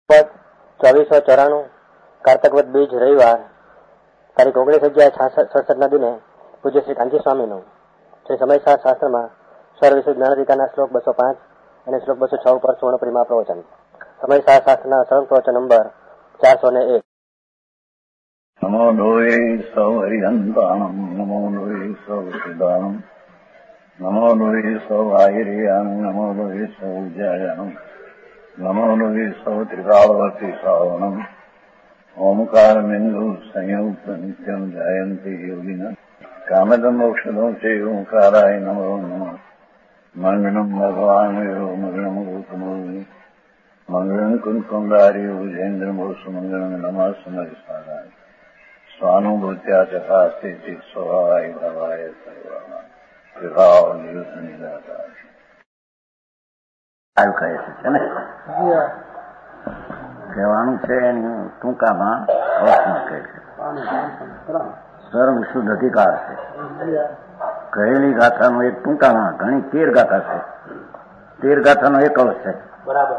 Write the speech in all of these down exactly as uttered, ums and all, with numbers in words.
ચોવીસો ચોરાણું કારતકવદ બીજ રવિવાર તારીખ ઓગણીસ અગિયાર સડસઠ ના દિને પૂજ્ય શ્રી કાંતિ સ્વામીનું શ્રી સમયસાર શાસ્ત્રમાં સર્વવિશુદ્ધ જ્ઞાનાધિકારના શ્લોક બસો પાંચ અને શ્લોક બસો છ ઉપર સુવર્ણ પરિમા પ્રવચન. સમયસાર શાસ્ત્રના સરળ પ્રવચન નંબર ચારસો ને એક. નમો લોહે સૌ હરિહંતાણમ નમો લોહે સૌ સિદ્ધાણમ નમો લોહે સૌ આયર્યામ નમો લોહે સૌ જયામ નમો લોહે સૌ ત્રિકાળવતી શ્રાવણમ ઓમકાર બિંદુ સંયુક્ત નિત્યમ જયંતી યોગિન કામદમ મોક્ષદમ છે ઓંકારાય નમો નમઃ. મંગળમ ભગવાન મંગળમ ગૌતમોની મંગળમ કુંકુંડાર્યો જૈન્દ્રમોષ મંગળમ નમઃ સમયસારાય સ્વાનુભૂત્યા ચકાસ્તે સ્વભાવાય ભવાય સર્વા વિભાવ નિયુદ્ધ નિરાકાર આવું કહે છે ને કહેવાનું છે એની ટૂંકામાં અવસ્થમાં કહે છે. સર્વ શુદ્ધ અધિકાર છે. કહેલી ગાથાનો એક ટૂંકામાં ઘણી તેર ગાથા છે. તેર ગાથાનો એક અવસ્થ છે. બરાબર.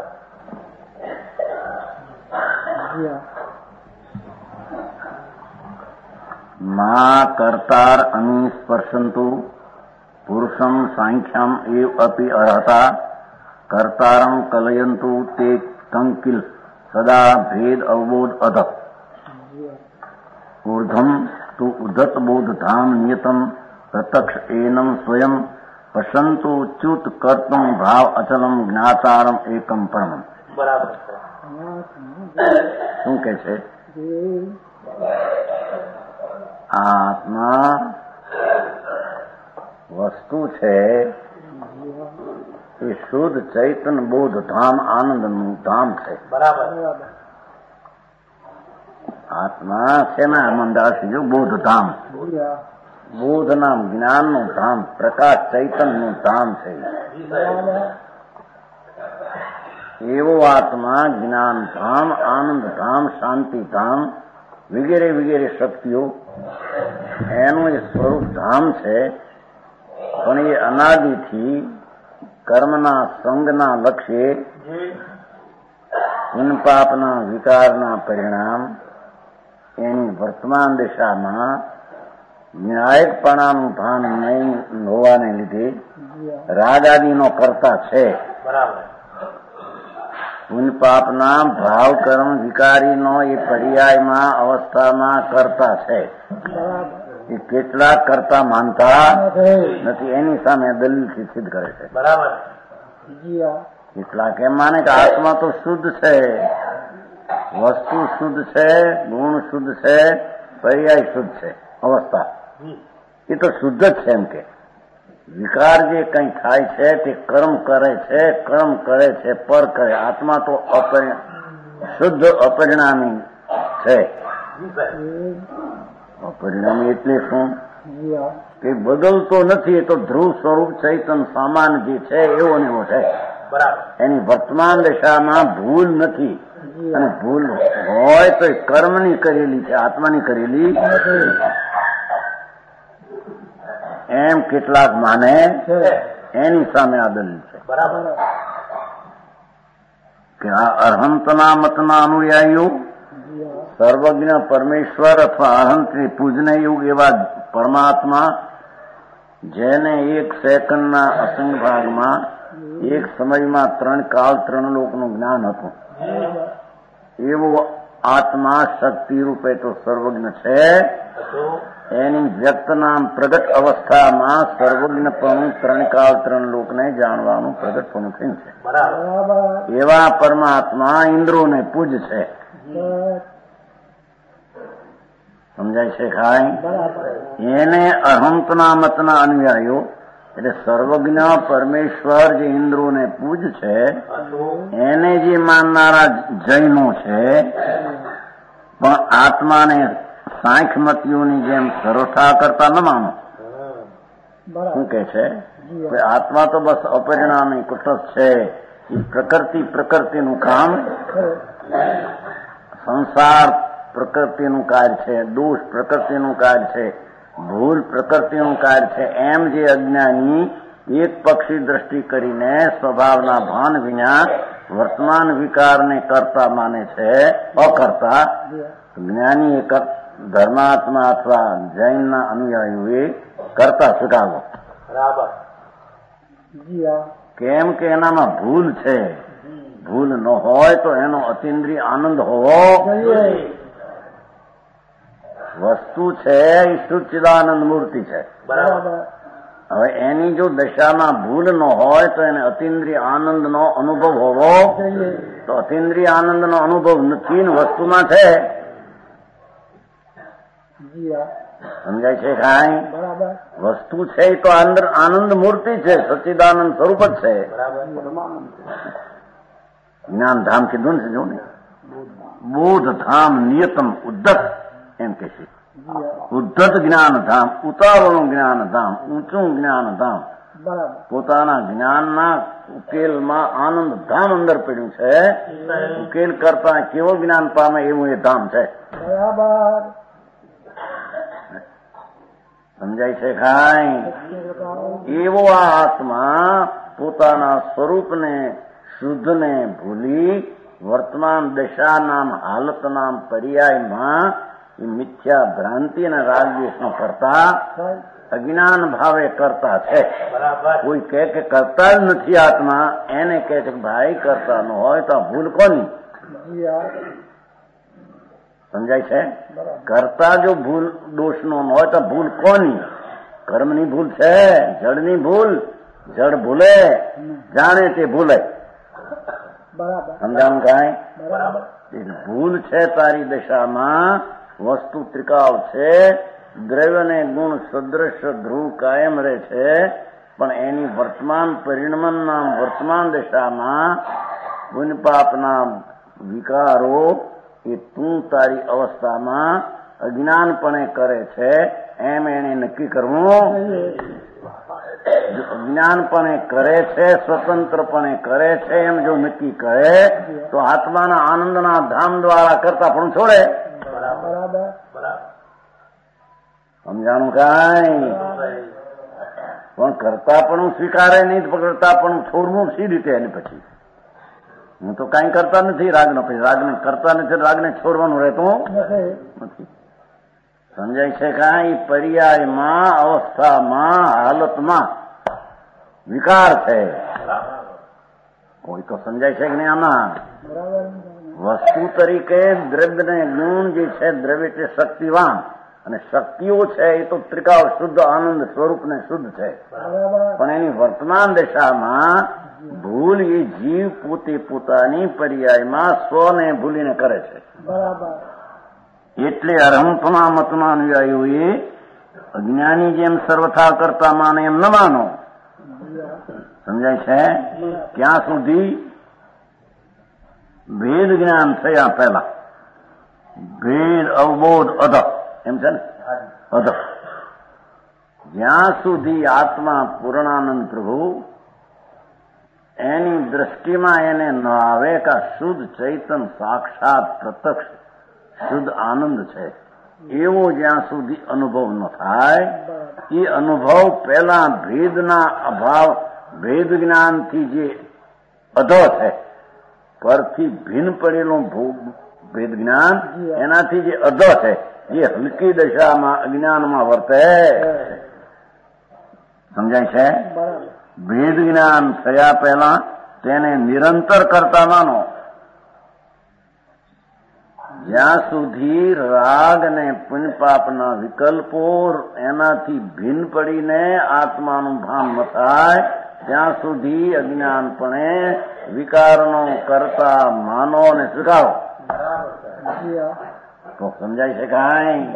મા કર્તાર અમી સ્પર્શંતુ પુરુષમ સાંખ્યમ એવ અપી અર્હતા કર્તારમ કલયંતુ તે કંકિલ સદા ભેદ અવબોધ અધ ઊર્ધમ તુ ઉદ્ધત બોધ ધામ નિયતમ પ્રત્યક્ષ એનમ સ્વયં પશંતુ ચ્યુત કર્તમ ભાવ અચલમ જ્ઞાતારમ એકમ પરમમ. બરાબર. શું કે છે? આત્મા વસ્તુ છે એ શુદ્ધ ચૈતન બોધ ધામ આનંદનું ધામ છે. બરાબર. આત્મા શેના મંદાસી જો બોધ ધામ, બોધ નામ જ્ઞાનનું ધામ, પ્રકાશ ચૈતનનું ધામ છે. એવો આત્મા જ્ઞાન ધામ, આનંદ ધામ, શાંતિ ધામ વગેરે વગેરે શક્તિઓ એનું એ સ્વરૂપ ધામ છે. પણ એ અનાદિથી કર્મના સંગના લક્ષ્યે પુનપાપના વિકારના પરિણામ એની વર્તમાન દિશામાં ન્યાયિકપણાનું ભાન નહીં હોવાને લીધે રાગાદિનો કરતા છે. પુનપાપના ભાવ કર્મ વિકારીનો એ પર્યાયમાં અવસ્થામાં કરતા છે. એ કેટલાક કરતા માનતા નથી એની સામે દલીલથી સિદ્ધ કરે છે. બરાબર. કેટલાક એમ માને કે આત્મા તો શુદ્ધ છે, વસ્તુ શુદ્ધ છે, ગુણ શુદ્ધ છે, પર્યાય શુદ્ધ છે, અવસ્થા એ તો શુદ્ધ જ છે. એમ કે વિકાર જે કંઈ થાય છે તે કર્મ કરે છે, કર્મ કરે છે, પર કરે. આત્મા તો શુદ્ધ અપરિણામી છે. અપરિણામી એટલે શું? કે બદલતો નથી. એ તો ધ્રુવ સ્વરૂપ ચૈતન સામાન જે છે એવો ને એવો છે. એની વર્તમાન દશામાં ભૂલ નથી. અને ભૂલ હોય તો એ કર્મની કરેલી છે, આત્માની કરેલી એમ કેટલાક માને એની સામે આ દલીલ છે. બરાબર. કે આ અર્હંતના મતના અનુયાયીઓ સર્વજ્ઞ પરમેશ્વર અથવા અહંતની પૂજને યુગ એવા પરમાત્મા જેને એક સેકન્ડના અસંગ ભાગમાં એક સમયમાં ત્રણ કાળ ત્રણ લોકનું જ્ઞાન હતું એવો આત્મા શક્તિ રૂપે તો સર્વજ્ઞ છે. એની વ્યક્તના પ્રગટ અવસ્થામાં સર્વજ્ઞપણું ત્રણ કાળ ત્રણ લોકને જાણવાનું પ્રગટપણું થયું છે. એવા પરમાત્મા ઇન્દ્રોને પૂજ છે. સમજાય છે ખાય? એને અહંતના મતના અનુયાયીઓ એટલે સર્વજ્ઞ પરમેશ્વર જે ઇન્દ્રોને પૂજ છે એને જે માનનારા જૈનો છે, પણ આત્માને સાંખ્યમતીઓની જેમ સરોઠા કરતા ન માનો. શું કે છે? આત્મા તો બસ અપરિણામી કુટસ્થ છે. એ પ્રકૃતિ પ્રકૃતિનું કામ, સંસાર પ્રકૃતિનું કાર્ય છે, દોષ પ્રકૃતિનું કાર્ય છે, ભૂલ પ્રકૃતિનું કાર્ય છે એમ જે અજ્ઞાની એક પક્ષી દ્રષ્ટિ કરીને સ્વભાવના ભાન વિના વર્તમાન વિકારને કરતા માને છે, અકર્તા. જ્ઞાની એક ધર્માત્મા અથવા જૈનના અનુયાયીઓએ કરતા સ્વીકારવો. બરાબર. કેમ કે એનામાં ભૂલ છે. ભૂલ ન હોય તો એનો અતિન્દ્રિય આનંદ હોવો વસ્તુ છે એ સચ્ચિદાનંદ મૂર્તિ છે. બરાબર. હવે એની જો દશામાં ભૂલ ન હોય તો એને અતિન્દ્રિય આનંદનો અનુભવ હોવો. તો અતિન્દ્રિય આનંદનો અનુભવ નથી ને વસ્તુમાં છે. સમજાય છે કાંઈ? વસ્તુ છે એ તો અંદર આનંદ મૂર્તિ છે, સચ્ચિદાનંદ સ્વરૂપ જ છે. જ્ઞાન ધામ કીધું ને, જો ને બોધ ધામ નિયતમ ઉદ્ધત એમ કે છે. ઉદ્ધત જ્ઞાન ધામ, ઉતાવળું જ્ઞાન ધામ, ઊંચું જ્ઞાન ધામ. પોતાના જ્ઞાનના ઉકેલમાં આનંદ ધામ અંદર પડ્યું છે. ઉકેલ કરતા કેવો જ્ઞાન પામે એવું એ ધામ છે. સમજાય છે ખાય? એવો આ આત્મા પોતાના સ્વરૂપને શુદ્ધને ભૂલી વર્તમાન દશા નામ હાલત નામ પર્યાયમાં એ મિથ્યા ભ્રાંતિ અને રાગદ્વેષનો કરતા અજ્ઞાન ભાવે કરતા છે. કોઈ કહે કે કરતા જ નથી આત્મા, એને કહે છે ભાઈ કરતા ન હોય તો ભૂલ કોની? સમજાય છે? કરતા જો ભૂલ દોષનો ન હોય તો ભૂલ કોની? કર્મની ભૂલ છે, જડની ભૂલ. જડ ભૂલે, જાણે તે ભૂલે. સમજાણું કાંઈ? ભૂલ છે તારી દશામાં, વસ્તુ ત્રિકાવ છે, દ્રવ્યને ગુણ સદૃશ ધ્રુવ કાયમ રહે છે, પણ એની વર્તમાન પરિણમનના વર્તમાન દશામાં પુણ્ય પાપના વિકારો એ તું તારી અવસ્થામાં અજ્ઞાનપણે કરે છે એમ એને નક્કી કરવું. જ્ઞાનપણે કરે છે, સ્વતંત્રપણે કરે છે એમ જો નક્કી કરે તો આત્માના આનંદના ધામ દ્વારા કરતા પણ છોડે. સમજાણું કાંઈ? પણ કરતા પણ સ્વીકારે નહીં, કરતા પણ છોડવું સી રીતે? એની પછી હું તો કઈ કરતા નથી રાગનો, પછી રાગને કરતા નથી, રાગને છોડવાનું રહેતું નથી. સમજાય છે કાંઈ? પર્યાયમાં, અવસ્થામાં, હાલતમાં વિકાર છે. કોઈ તો સમજાય છે કે નહીં આમાં? વસ્તુ તરીકે દ્રવ્યને ગુણ જે છે, દ્રવ્ય છે શક્તિવાન, અને શક્તિઓ છે એ તો ત્રિકાળ શુદ્ધ આનંદ સ્વરૂપને શુદ્ધ છે. પણ એની વર્તમાન દશામાં ભૂલ એ જીવ પોતે પોતાની પર્યાયમાં સ્વને ભૂલીને કરે છે. એટલે અરહંતના મતના અનુયાયીઓએ અજ્ઞાની જેમ સર્વથા કરતા માને એમ ન માનો. સમજાય છે? ક્યાં સુધી? ભેદ જ્ઞાન થયા પહેલા. ભેદ અવબોધ અધ એમ છે ને, અધ જ્યાં સુધી આત્મા પૂર્ણાનંદ પ્રભુ એની દ્રષ્ટિમાં એને ન આવે કે શુદ્ધ ચૈતન સાક્ષાત પ્રત્યક્ષ શુદ્ધ આનંદ છે, એવો જ્યાં સુધી અનુભવ ન થાય, એ અનુભવ પહેલા ભેદના અભાવ, ભેદ જ્ઞાનથી જે અધો છે, પરથી ભિન્ન પડેલું ભેદ જ્ઞાન, એનાથી જે અધો છે, એ હલકી દશામાં અજ્ઞાનમાં વર્તે. સમજાય છે? ભેદ જ્ઞાન થયા પહેલા તેને નિરંતર કરતા માનો. જ્યાં સુધી રાગ અને પુણ્ય પાપના વિકલ્પો એનાથી ભિન્ન પડીને આત્માનું ભાન ન થાય ત્યાં સુધી અજ્ઞાનપણે વિકારનો કરતા માનો અને સ્વીકારો. તો સમજાય છે કાંઈ?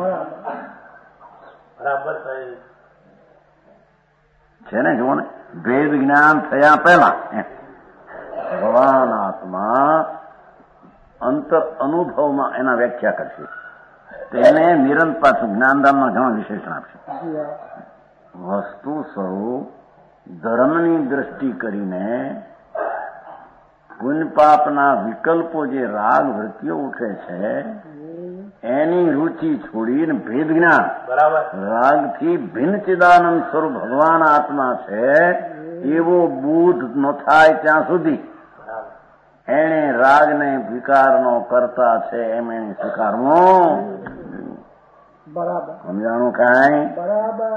બરાબર છે ને? જુઓ ને, ભેદ જ્ઞાન થયા પહેલા ભગવાન આત્મા અંતર અનુભવમાં એના વ્યાખ્યા કરશે. તેને નિરંતર પાછું જ્ઞાનધામમાં ઘણા વિશેષણ આપશે. વસ્તુ સ્વરૂપ ધર્મની દ્રષ્ટિ કરીને પુણ્ય પાપના વિકલ્પો જે રાગ વૃત્તિઓ ઉઠે છે એની રુચિ છોડીને ભેદ જ્ઞાન રાગથી ભિન્ન ચિદાનંદ સ્વરૂપ ભગવાન આત્મા છે એવો બુદ્ધ ન થાય ત્યાં સુધી એને રાગને વિકારનો કરતા છે એમ એને સ્વીકારવો. બરાબર. સમજાણું કાંઈ? બરાબર.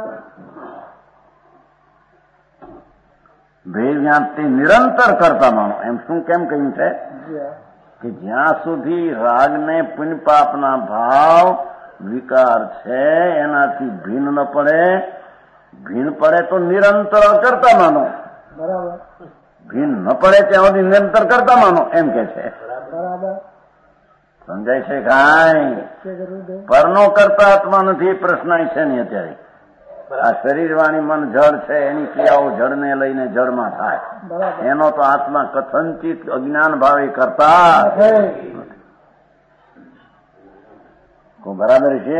ભેવ્યાંતિ નિરંતર કરતા માનો. એમ શું કેમ કહ્યું છે કે જ્યાં સુધી રાગને પુણ્ય પાપના ભાવ વિકાર છે એનાથી ભીન ન પડે, ભીન પડે તો નિરંતર કરતા માનો. બરાબર. ભીન ન પડે ત્યાં સુધી નિરંતર કરતા માનો એમ કે છે. બરાબર. સમજાય છે કાંઈ? પરનો કરતા આત્મા નથી પ્રશ્ન છે નહીં અત્યારે. આ શરીર વાણી મન જળ છે એની ક્રિયાઓ જળને લઈને જળમાં થાય. એનો તો આત્મા કથનચિત અજ્ઞાન ભાવે કરતા બરાબર છે.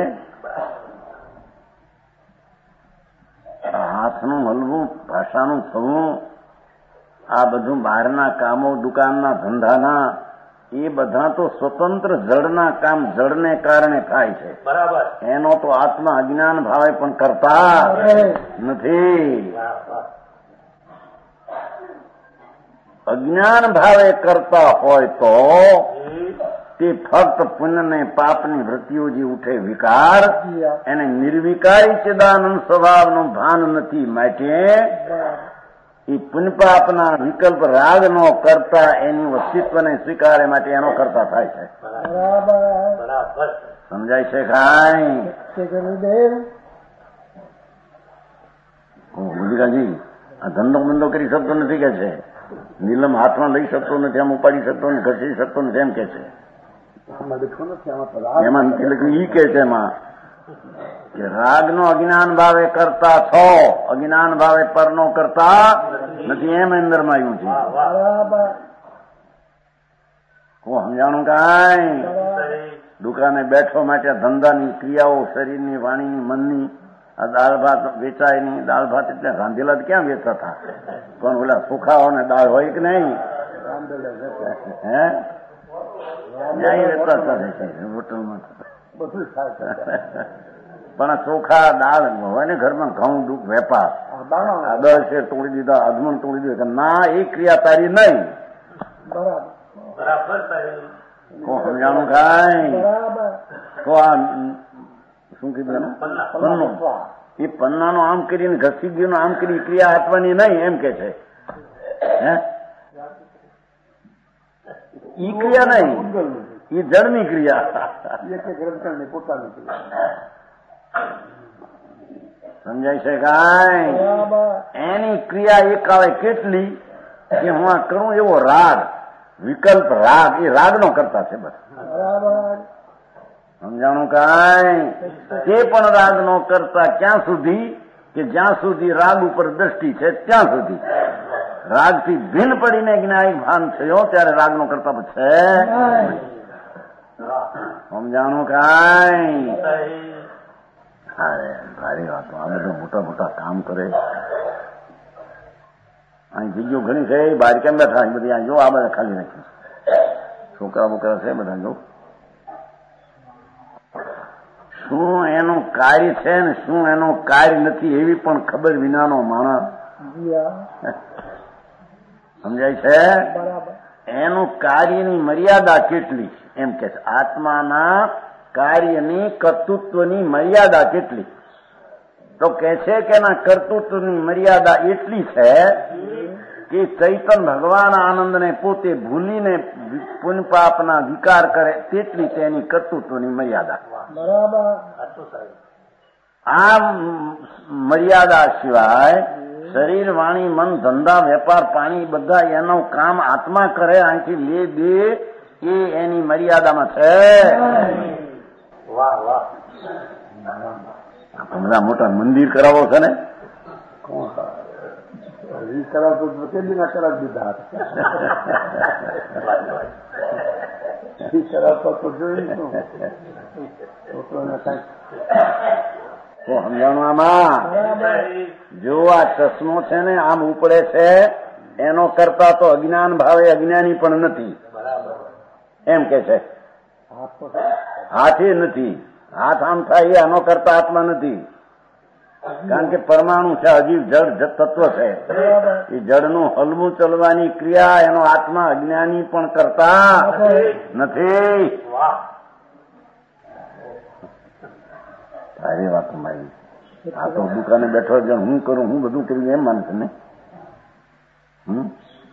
હાથનું હલવું, ભાષાનું થવું, આ બધું બહારના કામો, દુકાનના ધંધાના, એ બધા તો સ્વતંત્ર જળના કામ જળને કારણે થાય છે. બરાબર. એનો તો આત્મા અજ્ઞાન ભાવે પણ કરતા નથી. અજ્ઞાન ભાવે કરતા હોય તો તે ફક્ત પુણ્ય ને પાપની વૃત્તિઓ જે ઉઠે વિકાર, એને નિર્વિકારી ચિદાનંદ સ્વભાવનું ભાન નથી. માટે એ પુણ્યપાપના વિકલ્પ રાગનો કરતા એની અસ્તિત્વને સ્વીકારે માટે એનો કરતા થાય છે. સમજાય છે કાંઈ? ગુજરાજી આ ધંધો બંધો કરી શકતો નથી કે છે, નીલમ હાથમાં લઈ શકતો નથી, આમ ઉપાડી શકતો નથી, ઘસી શકતો નથી એમ કે છે. એમાં ઈ કે છે એમાં કે રાગનો અજ્ઞાન ભાવે કરતા છો, અજ્ઞાન ભાવે પરનો કરતા નથી એમ અંદરમાં આવ્યું છે. હું સમજાણું કાંઈ? દુકાને બેઠો માટે ધંધાની ક્રિયાઓ શરીરની, વાણીની, મનની, આ દાળ ભાત વેચાય નહીં. દાળ ભાત એટલે રાંધેલા જ ક્યાં વેચાતા? પણ ઓલા સુખાઓ ને દાળ હોય કે નહીં? હે ન્યાય વેચાતા હોટલમાં પણ ચોખા દાળ હોય ને ઘરમાં ઘઉં દુઃખ વેપાર દસ શેર તોડી દીધા, અધમણ તોડી દીધા. ના, એ ક્રિયા તારી નહીં. સમજાણું કાંઈ? તો આ શું કીધું એનું? પન્નો. એ પન્નાનો આમ કરીને ઘસી ગયો આમ કરી ક્રિયા આપવાની નહીં એમ કે છે. હે ઈ ક્રિયા નહીં, ઈ જળની ક્રિયા. સમજાય છે કાંઈ? એની ક્રિયા એક આવે કેટલી કે હું આ કરું એવો રાગ, વિકલ્પ રાગ, એ રાગનો કરતા છે બસ. સમજાણું કાંઈ? તે પણ રાગનો કરતા ક્યાં સુધી કે જ્યાં સુધી રાગ ઉપર દ્રષ્ટિ છે ત્યાં સુધી. રાગથી ભિન્ન પડીને જ્ઞાયિક ભાન થયો ત્યારે રાગનો કરતા છે. સમજાણું કાંઈ? સારી વાતો. આ બધા મોટા મોટા કામ કરે. અહીં જગ્યાઓ ઘણી છે, બહાર કેમ બેઠા બધી આ જો, આ બધા ખાલી નાખ્યું. છોકરા બોકરા છે બધા જો. શું એનું કાર્ય છે ને શું એનું કાર્ય નથી એવી પણ ખબર વિનાનો માણસ. સમજાય છે? એનું કાર્યની મર્યાદા કેટલી એમ કે છે. આત્માના કાર્યની કર્તૃત્વની મર્યાદા કેટલી? તો કે છે કે એના કર્તૃત્વની મર્યાદા એટલી છે કે ચૈતન ભગવાન આનંદને પોતે ભૂલીને પુણ્ય પાપના વિકાર કરે તેટલી તેની કર્તૃત્વની મર્યાદા. આ મર્યાદા સિવાય શરીર, વાણી, મન, ધંધા, વેપાર, પાણી બધા એનું કામ આત્મા કરે, અહીંથી લે દે, એ એની મર્યાદામાં છે. વાહ વાહ. બધા મોટા મંદિર કરાવો છે ને, કરાવતો કેટલી ના કરાવી દીધા કરાવતા તો જોઈ તો સમજાણું આમાં? જો આ ચશ્મો છે ને આમ ઉપડે છે એનો કરતા તો અજ્ઞાન ભાવે અજ્ઞાની પણ નથી એમ કે છે. હાથે નથી, હાથ આમ થાય એનો કરતા આત્મા નથી. કારણ કે પરમાણુ છે, અજીવ જળ તત્વ છે. એ જળનું હલવું ચલવાની ક્રિયા એનો આત્મા અજ્ઞાની પણ કરતા નથી. સારી વાત મારી. આ તો દુકાને બેઠો જણ હું કરું, હું બધું કર્યું એમ માનશે ને. હમ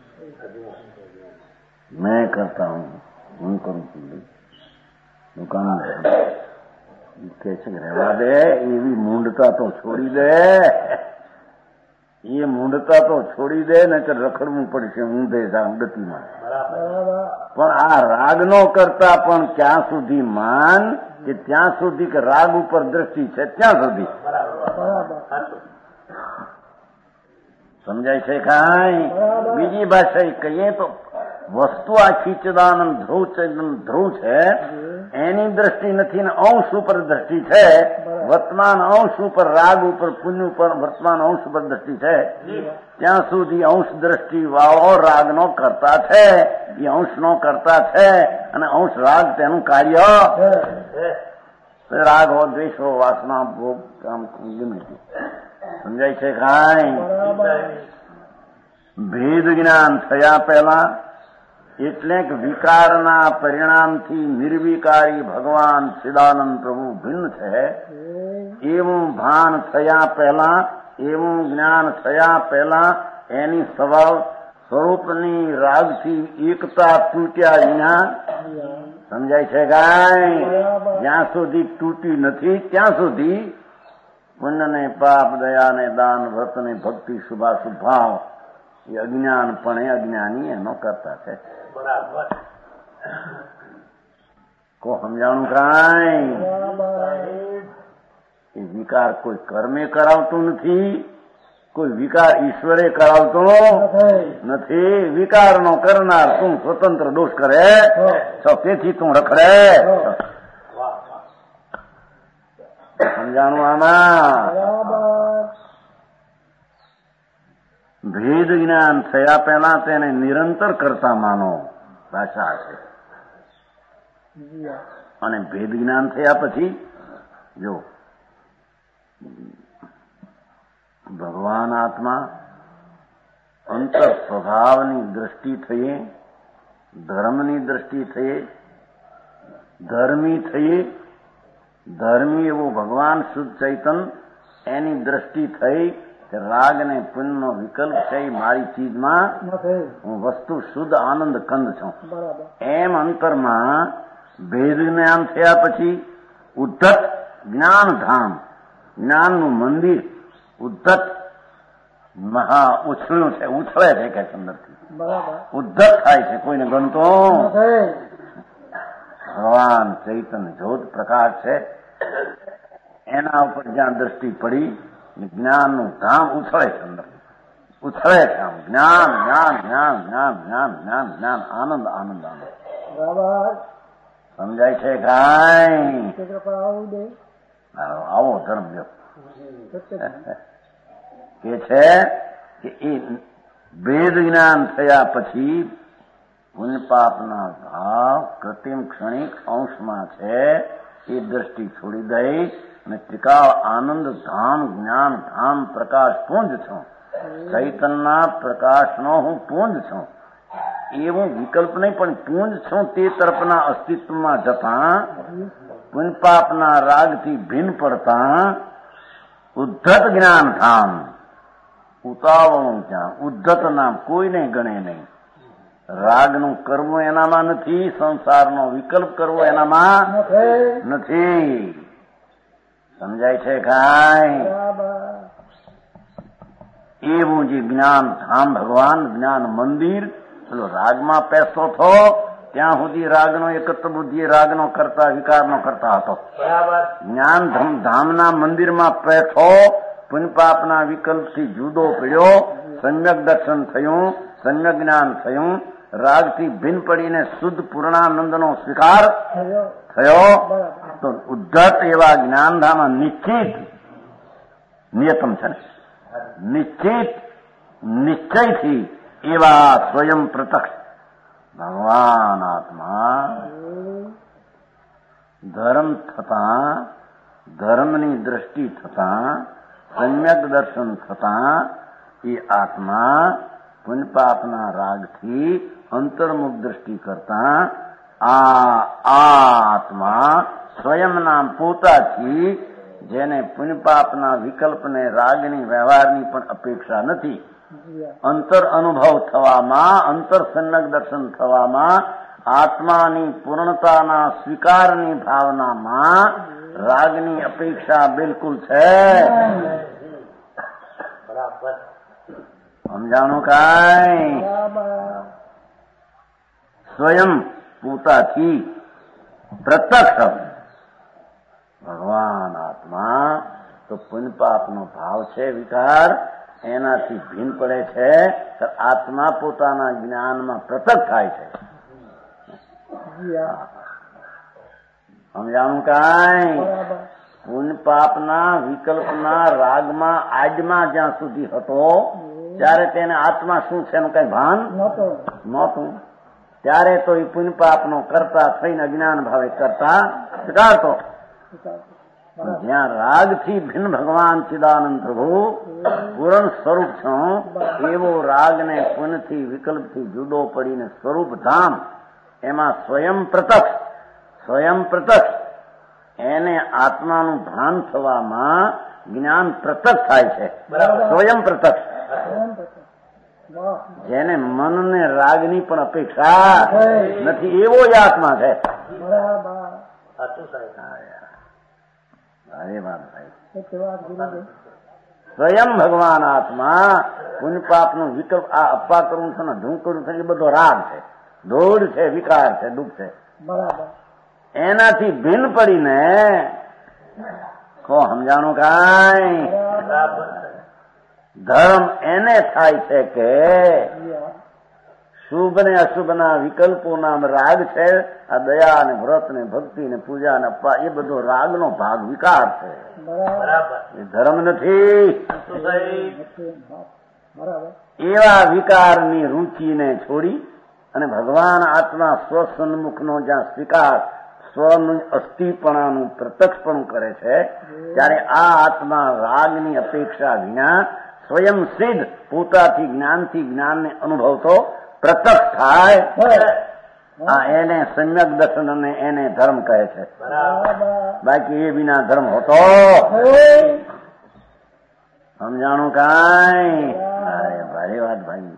મેં કરતા હું હું કરું છું. દુકાન કે છે રહેવા દે, એવી મૂંડતા તો છોડી દે. એ મૂંડતા તો છોડી દે ને કે રખડવું પડશે ઊંધે ગતિમાં. પણ આ રાગ નો કરતા પણ ક્યાં સુધી માન કે ત્યાં સુધી કે રાગ ઉપર દ્રષ્ટિ છે ત્યાં સુધી. સમજાય છે કાંઈ? બીજી ભાષા કહીએ તો વસ્તુ આખી ચિદાનંદ ધ્રુવ ચેતન ધ્રુવ છે, એની દ્રષ્ટિ નથી ને અંશ ઉપર દ્રષ્ટિ છે. વર્તમાન અંશ ઉપર રાગ ઉપર પુણ્ય ઉપર વર્તમાન અંશ ઉપર દ્રષ્ટિ છે. ત્યાં સુધી અંશ દ્રષ્ટિ વાળો રાગ નો કરતા છે, એ અંશ નો કરતા છે અને અંશ રાગ તેનું કાર્ય. રાગ હો, દ્વેષ હો, વાસના ભોગ કામ ગમે. સમજાય છે કાંઈ? ભેદ જ્ઞાન થયા પહેલા એટલે કે વિકારના પરિણામથી નિર્વિકારી ભગવાન ચિદાનંદ પ્રભુ ભિન્ન છે એવું ભાન થયા પહેલા, એવું જ્ઞાન થયા પહેલા એની સ્વભાવ સ્વરૂપની રાગથી એકતા તૂટ્યા વિના. સમજાય છે કાંઈ? જ્યાં સુધી તૂટી નથી ત્યાં સુધી પુણ્ય ને પાપ, દયા ને દાન, વ્રત ને ભક્તિ, શુભાશુભ ભાવ એ અજ્ઞાન પણ એ અજ્ઞાની એનો કરતા છે. બરાબર. કો સમજાણું કાંઈ? એ વિકાર કોઈ કર્મે કરાવતું નથી, કોઈ વિકાર ઈશ્વરે કરાવતો નથી. વિકારનો કરનાર તું સ્વતંત્ર દોષ કરે છો, તેથી તું રખડે. સમજાણું આમાં? ભેદ જ્ઞાન થયા પહેલા તેને નિરંતર કરતા માનો ભાષા છે. અને ભેદ જ્ઞાન થયા પછી જો ભગવાન આત્મા અંતર સ્વભાવની દ્રષ્ટિ થઈએ, ધર્મની દ્રષ્ટિ થઈએ, ધર્મી થઈએ, ધર્મી એવું ભગવાન શુદ્ધ ચૈતન એની દ્રષ્ટિ થઈ કે રાગ ને પુણ્યનો વિકલ્પ છે મારી ચીજમાં, હું વસ્તુ શુદ્ધ આનંદ કંદ છું. એમ અંતરમાં ભેદ જ્ઞાન થયા પછી ઉદ્ધત જ્ઞાનધામ, જ્ઞાનનું મંદિર ઉદ્ધત મહા ઉછળ્યું છે, ઉછળે છે કે અંદરથી ઉદ્ધત થાય છે, કોઈને ગણતો. ભગવાન ચૈતન જ્યોત પ્રકાશ છે, એના ઉપર જ્યાં દ્રષ્ટિ પડી જ્ઞાનનું ધામ ઉછળે છે, અંદર ઉછળે છે. આમ જ્ઞાન જ્ઞાન જ્ઞાન જ્ઞાન જ્ઞાન જ્ઞાન જ્ઞાન આનંદ આનંદ આનંદ. સમજાય છે કાંઈ? આવો ધર્મ જો કે છે કે એ ભેદ જ્ઞાન થયા પછી પુણ્ય પાપના ભાવ કૃત્રિમ ક્ષણિક અંશમાં છે એ દ્રષ્ટિ છોડી દઈ અને ત્રિકાળ આનંદ ધામ જ્ઞાન ધામ પ્રકાશ પુંજ છું, ચૈતનના પ્રકાશનો હું પુંજ છું એવું વિકલ્પ નહીં પણ પુંજ છું તે તરફના અસ્તિત્વમાં જતા પુણ્ય પાપના રાગથી ભિન્ન પડતા ઉદ્ધત જ્ઞાન ધામ. ઉતાવળું ક્યાં? ઉદ્ધત નામ કોઈને ગણે નહીં. રાગનું કરવું એનામાં નથી, સંસારનો વિકલ્પ કરવો એનામાં નથી. સમજાય છે કાંઈ? એવું જે જ્ઞાન ધામ ભગવાન જ્ઞાન મંદિર પેલો રાગમાં પેસો થો ત્યાં સુધી રાગનો એકત્ર બુદ્ધિ રાગનો કરતા વિકારનો કરતા હતો. જ્ઞાન ધામના મંદિરમાં પેઠો પુણ્ય પાપના વિકલ્પથી જુદો પડ્યો, સમ્યક દર્શન થયું, સમ્યક જ્ઞાન થયું, રાગથી ભિન્ન પડીને શુદ્ધ પૂર્ણાનંદનો સ્વીકાર થયો. તો ઉદ્ધત એવા જ્ઞાનધામ નિશ્ચિત નિયતમ છે, નિશ્ચિત નિશ્ચયથી એવા સ્વયં પ્રત્યક્ષ ભગવાન આત્મા ધર્મ થતા, ધર્મની દ્રષ્ટિ થતા સમ્યક દર્શન થતા એ આત્મા પુણ્યપાપના રાગથી અંતર્મુખ દ્રષ્ટિ કરતા આ આત્મા સ્વયંના પોતાથી જેને પુણ્યપાપના વિકલ્પને રાગની વ્યવહારની પણ અપેક્ષા નથી, અંતર અનુભવ થવામાં, અંતર સમ્યક દર્શન થવામાં, આત્માની પૂર્ણતાના સ્વીકારની ભાવનામાં રાગની અપેક્ષા બિલકુલ છે. સમજાણું કાંઈ? સ્વયં પોતાથી પ્રત્યક્ષ ભગવાન આત્મા તો પુણ્યપાપનો ભાવ છે, વિકાર એનાથી ભિન્ન પડે છે. આત્મા પોતાના જ્ઞાનમાં પ્રત્યક્ષ થાય છે. સમજાણું કાંઈ? પુણ્યપાપના વિકલ્પના રાગમાં આજમાં જ્યાં સુધી હતો ત્યારે તેને આત્મા શું છે એનું કઈ ભાન નહોતું. ત્યારે તો એ પુણ્યપાપનો કરતા થઈને અજ્ઞાન ભાવે કરતા સ્વીકારતો. જ્યાં રાગથી ભિન્ન ભગવાન ચિદાનંદ પ્રભુ પૂર્ણ સ્વરૂપ છો એવો રાગને પુણ્યથી વિકલ્પથી જુદો પડીને સ્વરૂપ ધામ એમાં સ્વયં પ્રત્યક્ષ સ્વયં પ્રત્યક્ષ એને આત્માનું ભાન થવામાં જ્ઞાન પ્રત્યક્ષ થાય છે. સ્વયં પ્રત્યક્ષ જેને મનને રાગની પણ અપેક્ષા નથી એવો જ આત્મા છે. અરે વાત ભાઈ, સ્વયં ભગવાન આત્મા પુણ્યપાપનું વિકલ્પ આ અપા કરવું છે ને ઢું કરવું છે એ બધો રાગ છે, દોડ છે, વિકાર છે, દુઃખ છે. એનાથી ભિન્ન પડીને કો સમજાણું કાંઈ? ધર્મ એને થાય છે કે શુભ ને અશુભના વિકલ્પોના રાગ છે. આ દયા ને વ્રત ને ભક્તિ ને પૂજા ને અપા એ બધો રાગનો ભાગ વિકાર છે, એ ધર્મ નથી. એવા વિકારની રૂચિને છોડી અને ભગવાન આત્મા સ્વસન્મુખનો જ્યાં સ્વીકાર સ્વનું અસ્થિપણાનું પ્રત્યક્ષપણું કરે છે ત્યારે આ આત્મા રાગની અપેક્ષા વિના સ્વયં સિદ્ધ પોતાથી જ્ઞાનથી જ્ઞાનને અનુભવતો પ્રત્યક્ષ થાય. આ એને સમ્યક દર્શન અને એને ધર્મ કહે છે. બાકી એ વિના ધર્મ હોતો સમજાણું કાંઈ? ભારે વાત ભાઈ.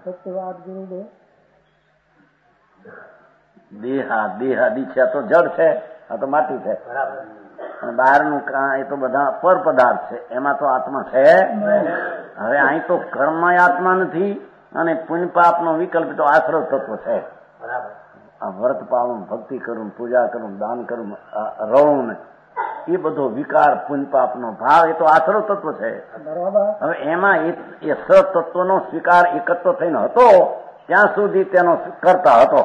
દેહા દેહા દીક્ષા તો જડ છે, આ તો માટી છે. અને બહારનું એ તો બધા પર પદાર્થ છે, એમાં તો આત્મા છે. હવે અહીં તો કર્મ આત્મા નથી અને પુણ્ય પાપનો વિકલ્પ તો આશ્રય તત્વ છે. આ વ્રત પાવું, ભક્તિ કરું, પૂજા કરું, દાન કરું, રવું ને એ બધો વિકાર પુણ્ય પાપનો ભાવ એ તો આશ્રય તત્વ છે. હવે એમાં એ સતત્વનો સ્વીકાર એકત્ર થઈને હતો ત્યાં સુધી તેનો કરતા હતો,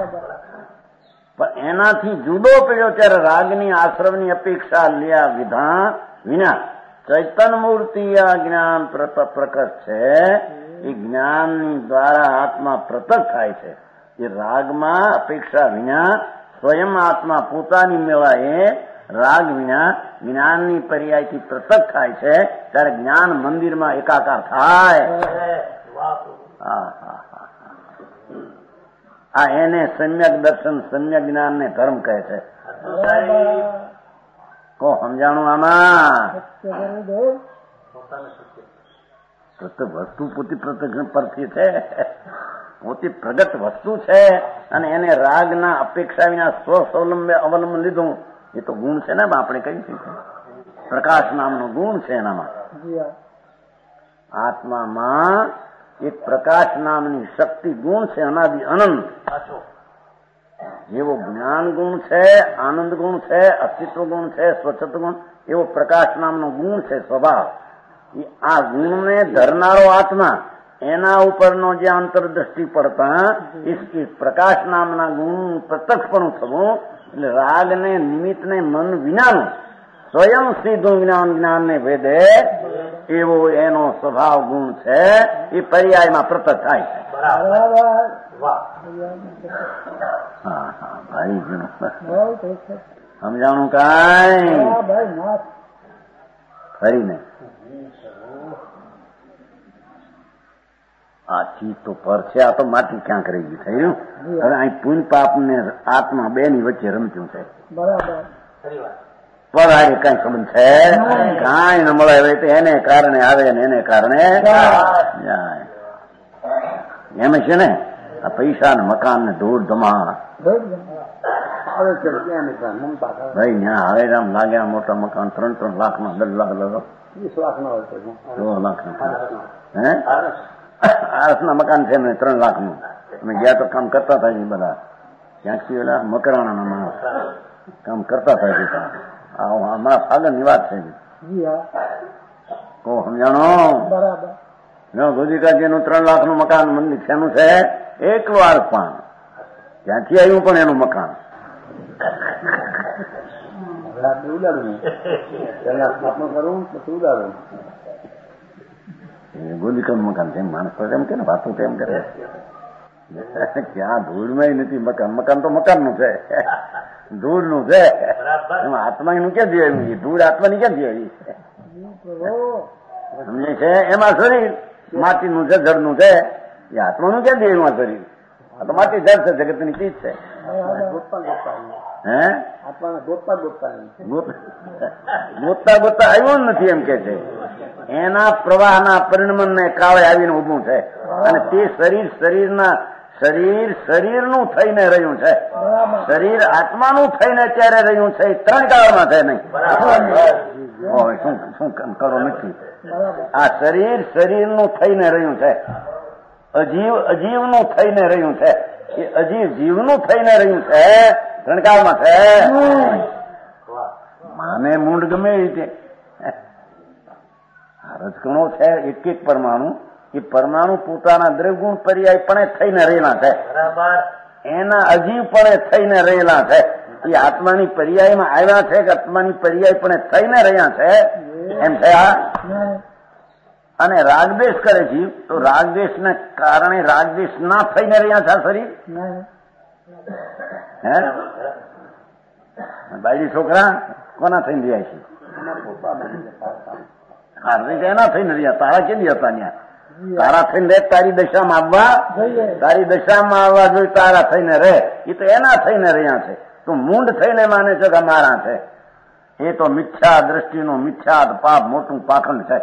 પણ એનાથી જુદો પડ્યો ત્યારે રાગની આશ્રમની અપેક્ષા લ્યા વિધાન વિના ચૈતન્ય મૂર્તિ આ જ્ઞાન પ્રકટ છે. એ જ્ઞાનની દ્વારા આત્મા પ્રત્યક્ષ થાય છે. એ રાગમાં અપેક્ષા વિના સ્વયં આત્મા પોતાની મેળાએ રાગ વિના જ્ઞાનની પર્યાયથી પ્રત્યક્ષ થાય છે ત્યારે જ્ઞાન મંદિરમાં એકાકાર થાય. આ એને સમ્યક દર્શન સમ્યક જ્ઞાન ને ધર્મ કહે છે. કો સમજાણું આમાં? વસ્તુ પોતે પ્રત્યક્ષ પરથી છે, પોતે પ્રગટ વસ્તુ છે અને એને રાગના અપેક્ષા વિના સ્વસ્વલંબે અવલંબન લીધું. એ તો ગુણ છે ને આપણે કહી શકીએ, પ્રકાશ નામનો ગુણ છે એનામાં. આત્મામાં એક પ્રકાશ નામની શક્તિ ગુણ છે, અનાદિ અનંત. જેવો જ્ઞાન ગુણ છે, આનંદ ગુણ છે, અસ્તિત્વ ગુણ છે, સ્વચ્છતા ગુણ, એવો પ્રકાશ નામનો ગુણ છે સ્વભાવ. આ ગુણને ધરનારો આત્મા એના ઉપરનો જે આંતરદ્રષ્ટિ પડતા એ પ્રકાશ નામના ગુણ પ્રત્યક્ષપણું થવું એટલે રાગને નિમિત્તને મન વિનાનું સ્વયં સીધું જ્ઞાન જ્ઞાનને ભેદે એવો એનો સ્વભાવ ગુણ છે. એ પર્યાયમાં પ્રત્યક્ષ થાય છે. હા હા ભાઈ સમજાણું કાંઈ? હરીને. આ ચીજ તો પર છે, આ તો માટી ક્યાં કરી ગઈ થયું. હવે અહીં પુણ્ય પાપ ને આત્મા બે ની વચ્ચે રમતું છે. બરાબર. પર હારે કઈ સંબંધ છે કાંઈ ન મળે. હવે તો એને કારણે આવે ને એને કારણે જાય. એમ છે ને આ પૈસા ને મકાન ને ધૂળ ધમા ભાઈ ત્યાં હારે રામ લાગ્યા મોટા મકાન ત્રણ ત્રણ લાખ નો દસ લાખ લાખ વીસ લાખ નો સો લાખ નો હે આરસ ના મકાન છે ને ત્રણ લાખ નું. અમે ગયા તો કામ કરતા થાય બધા ક્યાંકથી ઓલા મકરાણા ના માણસ કામ કરતા થાય. હમણાં ફાગણ ની વાત છે. કો સમજાણો બરાબર. ગોધિકાજી નું ત્રણ લાખ નું મકાન મંદિર શેનું છે? એકલું આરપાન. ત્યાંથી આવ્યું પણ એનું મકાન. ઉડાડું સ્થાપના કરું પછી ઉડાડું. ગોલિકાનું મકાન છે માણસ એમ કે ને વાતું તેમ કરે. ક્યાં ધૂળમાં નથી મકાન. મકાન તો મકાન નું છે, ધૂળ નું છે. એમાં આત્મા નું ક્યાં દેવાયું? ધૂળ આત્મા ની ક્યાં દેવાય? સમજે છે? એમાં શરીર માટી નું છે, જળ નું છે. એ આત્મા નું ક્યાં દેવાયું? શરીર આ તો માટી જળ છે, જગત ની ચીજ છે. હે આત્માને ગોતતા ગોતતા ગોતતા ગોતતા આવ્યું નથી એમ કે છે. એના પ્રવાહના પરિણમન ને કાળે આવીને ઉભું છે. અને તે શરીર શરીરના શરીર શરીરનું થઈને રહ્યું છે. શરીર આત્માનું થઈને ત્યારે રહ્યું છે. ત્રણ કાળમાં છે નહીં. શું શું કરો નથી. આ શરીર શરીરનું થઈને રહ્યું છે. અજીવ અજીવનું થઈને રહ્યું છે. એ અજીવ જીવનું થઈને રહ્યું છે. ત્રણ કાળમાં છે. માને મૂંડ ગમે એ રીતે રજકણો છે. એક એક પરમાણુ એ પરમાણુ પોતાના દ્રવગુણ પર્યાયપણે થઈને રહેલા છે. એના અજીવપણે થઈને રહેલા છે. એ આત્માની પર્યાયમાં આવ્યા છે કે આત્માની પર્યાયપણે થઈને રહ્યા છે એમ છે. આ અને રાગદ્વેષ કરે જીવ તો રાગદ્વેષને કારણે રાગદ્વેષ ના થઈને રહ્યા છે આ શરીર. હે બાયડી છોકરા કોના થઈને રહ્યા છે? એના થઈને રહ્યા. તારા કેવી હતા ત્યાં? તારા થઈને રે. તારી દશામાં આવવા તારી દશામાં આવવા જોઈએ. તારા થઈને રહે. એ તો એના થઈને રહ્યા છે. તું મૂંડ થઈને માને છે કે મારા છે. એ તો મિથ્યા દ્રષ્ટિનું મિથ્યા પાપ મોટું પાખંડ છે.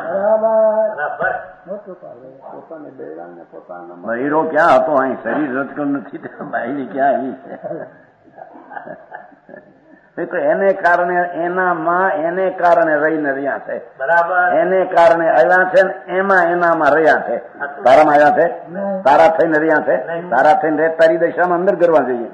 બૈરો ક્યાં હતો? અહીં શરીર રજકણ નથી. બાયડી ક્યાં આવી છે? તો એને કારણે એનામાં એને કારણે રહીને રહ્યા છે. એને કારણે આવ્યા છે. એમાં એનામાં રહ્યા છે. તારામાં આવ્યા છે. તારા થઈને રહ્યા છે. તારા થઈને રહે. તારી દશામાં અંદર કરવા જોઈએ.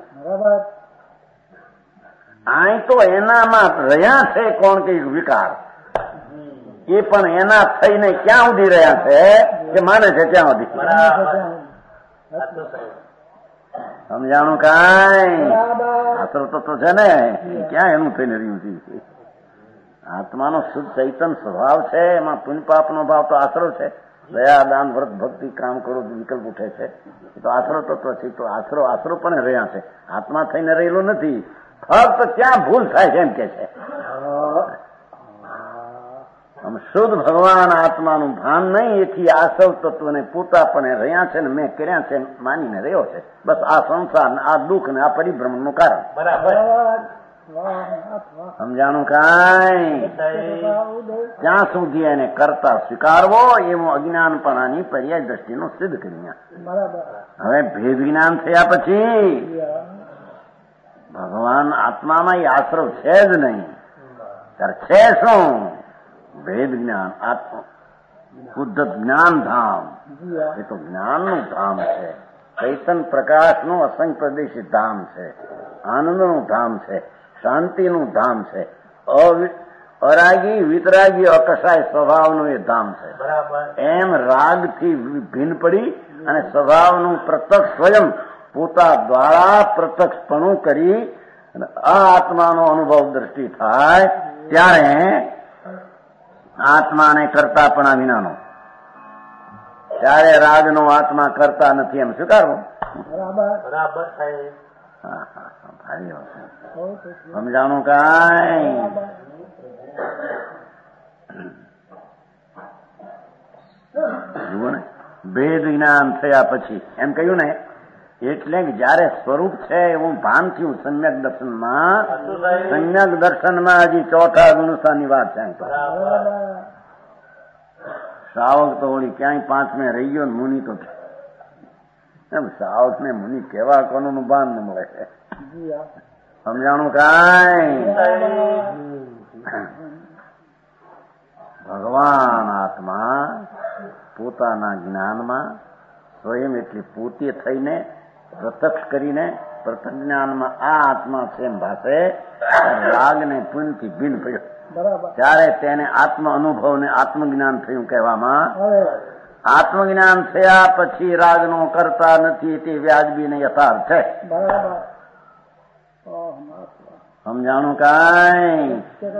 અહીં તો એનામાં રહ્યા છે. કોણ કે વિકાર એ પણ એના થઈને ક્યાં સુધી રહ્યા છે કે માને છે ત્યાં સુધી. સમજાણું? કાંઈ આસરો તત્વ છે ને ક્યાં એનું થઈને રહ્યું છે? આત્માનો શુદ્ધ ચૈતન સ્વભાવ છે. એમાં પુણ્ય પાપ નો ભાવ તો આશરો છે. દયા દાન વ્રત ભક્તિ કામ કરો વિકલ્પ ઉઠે છે. એ તો આશરો તત્વ છે. તો આશરો આશરો પણ રહ્યા છે. આત્મા થઈને રહેલો નથી. ફક્ત ત્યાં ભૂલ થાય છે એમ કે છે. આમ શુદ્ધ ભગવાન આત્માનું ભાન નહીં. એથી આસવ તત્વને પોતાપણે રહ્યા છે ને મેં કર્યા છે માનીને રહ્યો છે. બસ આ સંસાર આ દુઃખ ને આ પરિભ્રમણ નું કારણ. બરાબર. સમજાણું? કાંઈ ત્યાં સુધી એને કરતા સ્વીકારવો એવો અજ્ઞાનપણાની પર્યાય દ્રષ્ટિનું સિદ્ધ કર્યા. હવે ભેદ જ્ઞાન થયા પછી ભગવાન આત્મામાં એ આશ્રવ છે જ નહીં. ત્યારે છે શું? ભેદ જ્ઞાન. આત્મા શુદ્ધ જ્ઞાન ધામ. એ તો જ્ઞાનનું ધામ છે. ચૈતન પ્રકાશનું અસંગ પ્રદેશી ધામ છે. આનંદનું ધામ છે. શાંતિનું ધામ છે. અરાગી વિતરાગી અકસાય સ્વભાવનું એ ધામ છે. એમ રાગથી ભિન્ન પડી અને સ્વભાવનું પ્રત્યક્ષ સ્વયં પોતા દ્વારા પ્રત્યક્ષપણું કરી આ આત્માનો અનુભવ દ્રષ્ટિ થાય ત્યારે આત્માને કરતાપણા વિનાનો. ત્યારે રાગનો આત્મા કરતા નથી એમ સ્વીકારવું. બરાબર. હા હા ભાઈ સમજાણું? કાંઈ જુઓ ને, ભેદ જ્ઞાન થયા પછી એમ કહ્યું ને, એટલે કે જયારે સ્વરૂપ છે એવું ભાન થયું સમ્યક દર્શનમાં, સમ્યક દર્શનમાં હજી ચોથા ગુણસ્થાનની વાત છે. શ્રાવક તો ઓળી ક્યાંય પાંચમે રહી ગયો ને મુનિ તો એમ શ્રાવક ને મુનિ કેવા કોનું ભાન ન મળે. સમજાણું કાંઈ? ભગવાન આત્મા પોતાના જ્ઞાનમાં સ્વયં એટલી પોતે થઈને પ્રત્યક્ષ કરીને પ્રત્યક્ષ જ્ઞાનમાં આ આત્મા છે એમ ભાષે, રાગને પુણ્યથી ભિન્ન પડ્યો ત્યારે તેને આત્મ અનુભવ ને આત્મજ્ઞાન થયું કહેવામાં. આત્મજ્ઞાન થયા પછી રાગનો કરતા નથી તે વ્યાજબી ને યથાર્થ છે. સમજાણું કાંઈ?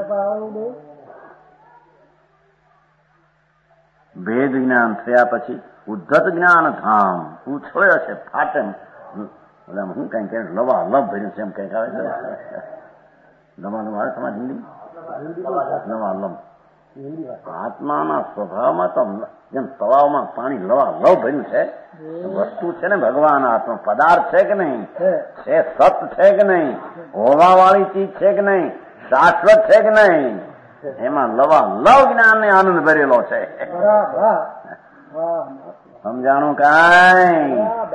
ભેદ જ્ઞાન થયા પછી ઉદ્ધત જ્ઞાન ધામ ઉછળ્યો છે ફાટે. હું કઈ કે લવા લવ ભર્યું છે એમ કઈક આવે છે. લવા લવ આવે તમારી હિન્દી? લવા લવ આત્માના સ્વભાવમાં તો જેમ તવાવમાં પાણી લવા લવ ભર્યું છે. વસ્તુ છે ને ભગવાન આત્મા પદાર્થ છે કે નહીં? છે. સત છે કે નહીં? હોવા વાળી ચીજ છે કે નહીં? શાશ્વત છે કે નહીં? એમાં લવા લવ જ્ઞાન ને આનંદ ભરેલો છે. સમજાણું કાંઈ?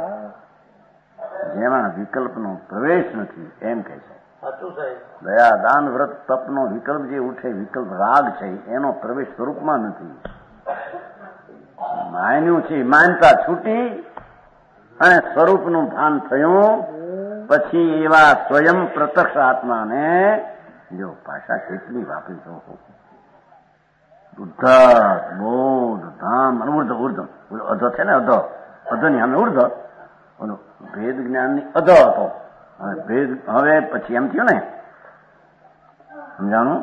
જેમાં વિકલ્પનો પ્રવેશ નથી એમ કહે છે. દયા દાન વ્રત તપનો વિકલ્પ જે ઉઠે, વિકલ્પ રાગ છે એનો પ્રવેશ સ્વરૂપમાં નથી. માન્યું છે, માનતા છૂટી અને સ્વરૂપનું ભાન થયું પછી એવા સ્વયં પ્રત્યક્ષ આત્માને જો ભાષા કેટલી વાપરી છો. ઉદ્ધ બોધ ધામ અને ઉર્ધ ઉર્ધ અધ છે ને, અધ અધ ની અમે ઉર્ધ ભેદ જ્ઞાન ની અધ હતો. ભેદ હવે પછી એમ થયું ને, સમજાણું?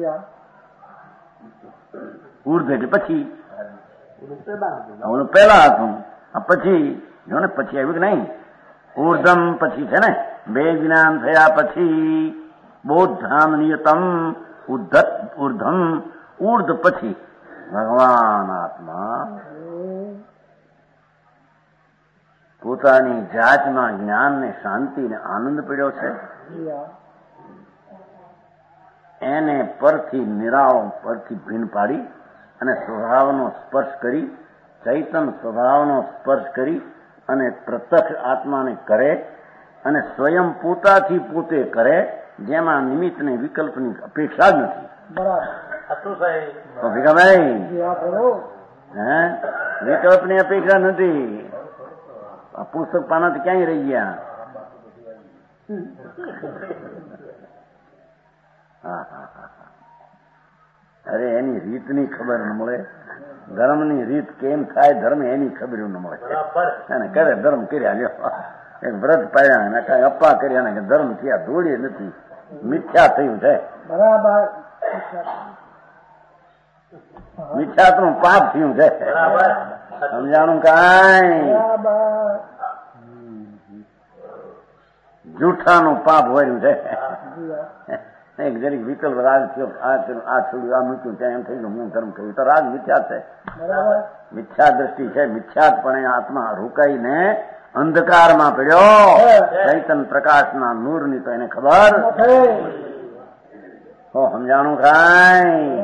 ઉર્ધ એટલે પછી પેલા હતું, પછી જો ને પછી આવ્યું કે નહીં? ઉર્ધમ પછી છે ને, બે જ્ઞાન થયા પછી બોધામ નિયતમ ઉદ્ધત ઉર્ધમ ઉર્ધ પછી ભગવાન આત્મા પોતાની જાતમાં જ્ઞાન ને શાંતિ ને આનંદ પડ્યો છે. એને પરથી નિરાળો પરથી ભીન પાડી અને સ્વભાવનો સ્પર્શ કરી, ચૈતન સ્વભાવનો સ્પર્શ કરી અને પ્રત્યક્ષ આત્માને કરે અને સ્વયં પોતાથી પોતે કરે, જેમાં નિમિત્ત ને વિકલ્પની અપેક્ષા જ નથી. ભીખાભાઈ, હે વિકલ્પની અપેક્ષા નથી. આ પુસ્તક પાનાથી ક્યાંય રહી ગયા? અરે એની રીતની ખબર ન મળે, ધર્મની રીત કેમ થાય, ધર્મ એની ખબર ન મળે. અને કરે ધર્મ કર્યા લ્યો, એક વ્રત પાડ્યા ને કઈ અપ્પા કર્યા ને ધર્મ થયા, દોડી નથી, મિથ્યા થયું છે. બરાબર, મિથ્યાત્વનું પાપ થયું છે. સમજાણું કાંઈ? જૂઠાનું પાપ વર્યું છે. એક જરીક વિકલ્પ રાગ થયો, આ છોડ્યું, આ મૂક્યું, ત્યાં એમ થઈ ગયું હું ધર્મ કર્યું, તો રાગ મિથ્યા છે. મિથ્યા દ્રષ્ટિ છે. મિથ્યાત્પણે આત્મા રોકાઈને અંધકારમાં પડ્યો. ચૈતન પ્રકાશના નૂરની તો એને ખબર. હો સમજાણું કાંઈ?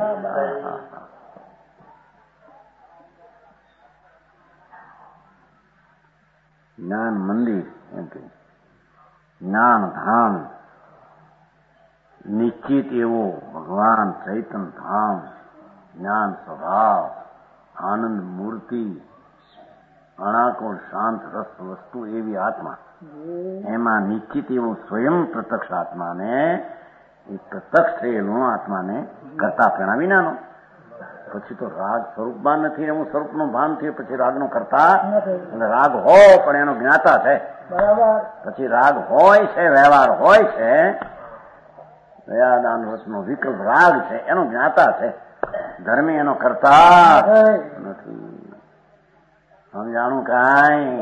જ્ઞાન મંદિર એમ કે જ્ઞાન ધામ નિશ્ચિત એવો ભગવાન ચૈતન ધામ, જ્ઞાન સ્વભાવ, આનંદ મૂર્તિ, અણાકોળ શાંત રસ વસ્તુ એવી આત્મા, એમાં નિશ્ચિત એવું સ્વયં પ્રત્યક્ષ આત્માને, એ પ્રત્યક્ષ થયેલું આત્માને કરતા પ્રેરણા વિનાનો. પછી તો રાગ સ્વરૂપમાં નથી, એવું સ્વરૂપનું ભાન થયું પછી રાગનો કરતા. એટલે રાગ હોય પણ એનો જ્ઞાતા છે. પછી રાગ હોય છે, વ્યવહાર હોય છે, દયાદાન રસનો વિકલ્પ રાગ છે, એનો જ્ઞાતા છે. ધર્મી એનો કરતા નથી. સમજાણું કાંઈ?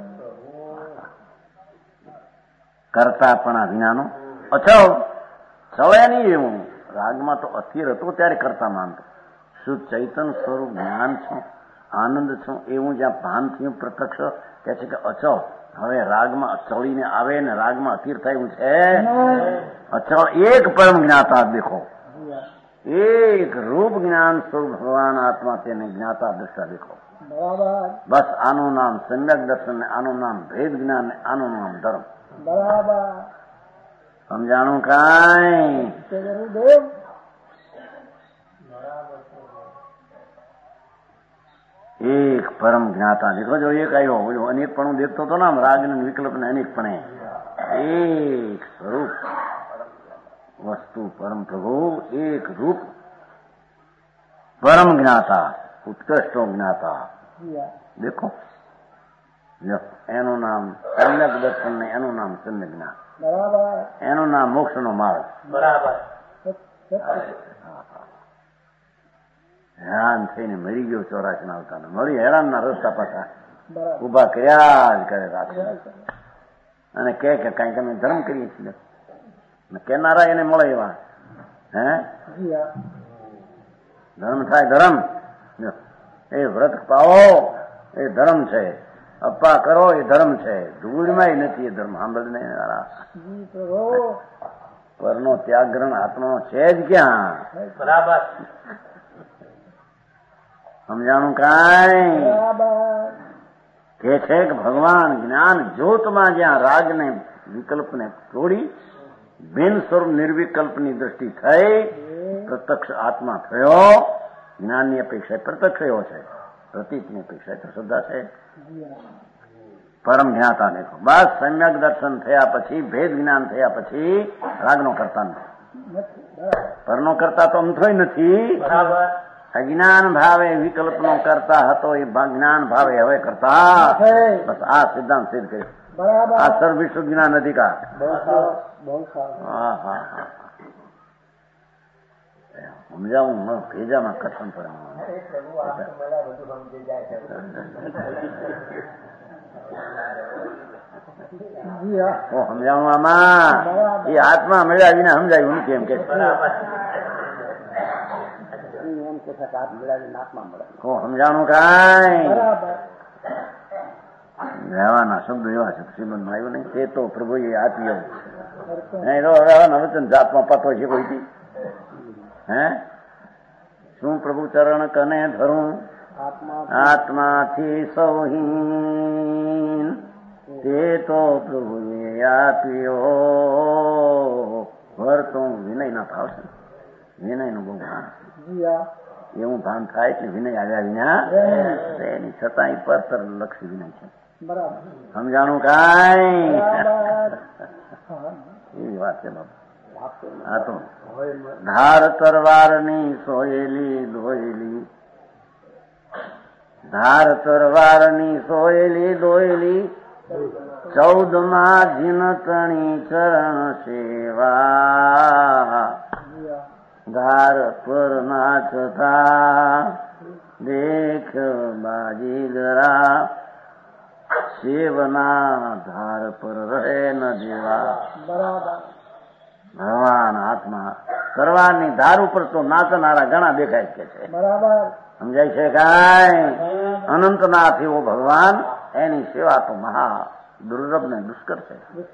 કરતાપણા વિનાનો અછવ ચવે નહીં. એવું રાગમાં તો અસ્થિર હતો ત્યારે કરતા માનતો, શુદ્ધ ચૈતન સ્વરૂપ જ્ઞાન છું, આનંદ છું, એવું જ્યાં ભાન થયું પ્રત્યક્ષ કે છે કે અચળ. હવે રાગમાં ચડીને આવે ને રાગમાં અસ્થિર થયું છે. અચળ એક પરમ જ્ઞાતા દેખો, એક રૂપ જ્ઞાન સ્વરૂપ ભગવાન આત્મા તેને જ્ઞાતા દશા દેખો. બસ આનું નામ સમ્યક દર્શન ને આનું નામ ભેદ જ્ઞાન ને આનું નામ ધર્મ. સમજાણું કાંઈ? એક પરમ જ્ઞાતા દેખો. જો એક આવ્યો બોલો અનેકપણું દેખતો હતો ને આમ રાગ ને વિકલ્પ ને અનેકપણે. એક સ્વરૂપ વસ્તુ પરમ પ્રભુ, એક રૂપ પરમ જ્ઞાતા, ઉત્કૃષ્ટો જ્ઞાતા દેખો. એનું નામ સમ્યક દર્શન ને એનું નામ સમ્યક જ્ઞાન, એનું નામ મોક્ષ નો માર્ગ. બરાબર. હેરાન થઈને મરી ગયો ચોરાસી ના અવતાર, મળી હેરાન ના રસ્તા પાછા ઉભા કર્યા જ કરે રાખે અને કે કઈક અમે ધર્મ કરીએ છીએ. કેનારા એને મળે એવા હે ધર્મ થાય. ધર્મ એ વ્રત પાવો એ ધર્મ છે, અપ્પા કરો એ ધર્મ છે, ધૂળમાં નથી એ ધર્મ. સાંભળને પરનો ત્યાગ ગ્રહણ આત્માનો છે જ ક્યાં? બરાબર. સમજાણું કાંઈ? કે છે કે ભગવાન જ્ઞાન જ્યોતમાં જ્યાં રાગને વિકલ્પને તોડી બિન સ્વરૂપ નિર્વિકલ્પની દ્રષ્ટિ થઈ, પ્રત્યક્ષ આત્મા થયો. જ્ઞાનની અપેક્ષા પ્રત્યક્ષ એવો છે, પ્રતીકની અપેક્ષા તો શ્રદ્ધા છે. પરમ જ્ઞાતા દેખો. બસ સમ્યક દર્શન થયા પછી, ભેદ જ્ઞાન થયા પછી રાગનો કરતા નથી, પરનો કરતા તો અમથોય નથી. બરાબર. અજ્ઞાન ભાવે વિકલ્પનો કરતા હતો એ જ્ઞાન ભાવે હવે કરતા. બસ આ સિદ્ધાંત સિદ્ધ કર્યો. આ સર્વ વિશ્વ જ્ઞાન અધિકાર. હા હા હા સમજાવું ભેજામાં કથન પર સમજાવું આમાં એ આત્મા મળ્યા વિના સમજાયું નથી એમ કે સમજાણું કાંઈ? રહેવાના શબ્દો એવા છે શ્રીમદ માં આવ્યું નહીં. તે તો પ્રભુએ આપી એવું વચન જાતમાં પતો છે કોઈ હે શું પ્રભુ ચરણ કને ધરું આત્માથી સૌહીન, તે તો પ્રભુએ આપ્યો. વર્તું વિનય ના ભાવ છે, વિનય નું બહુ ભાન એવું ભાન થાય એટલે વિનય આવ્યા વિના એની છતાં પરતર લક્ષી વિનય છે. સમજાણું કાંઈ? એવી વાત છે બાપુ. હા તો ધાર તરવારની સોયેલી દોયેલી, ધાર તરવારની સોયેલી દોયેલી, ચૌદ માં જીનતણી ચરણ સેવા. ધાર પર નાચતા દેખ બાજીગરા, શિવના ધાર પર રહે ન જેવા. ભગવાન આત્મા કરવાની ધાર ઉપર તો નાચનારા ઘણા દેખાય કે છે. સમજાય છે કાંઈ? અનંતનાથ એવો ભગવાન, એની સેવા તો મહા દુર્લભ ને દુષ્કર છે.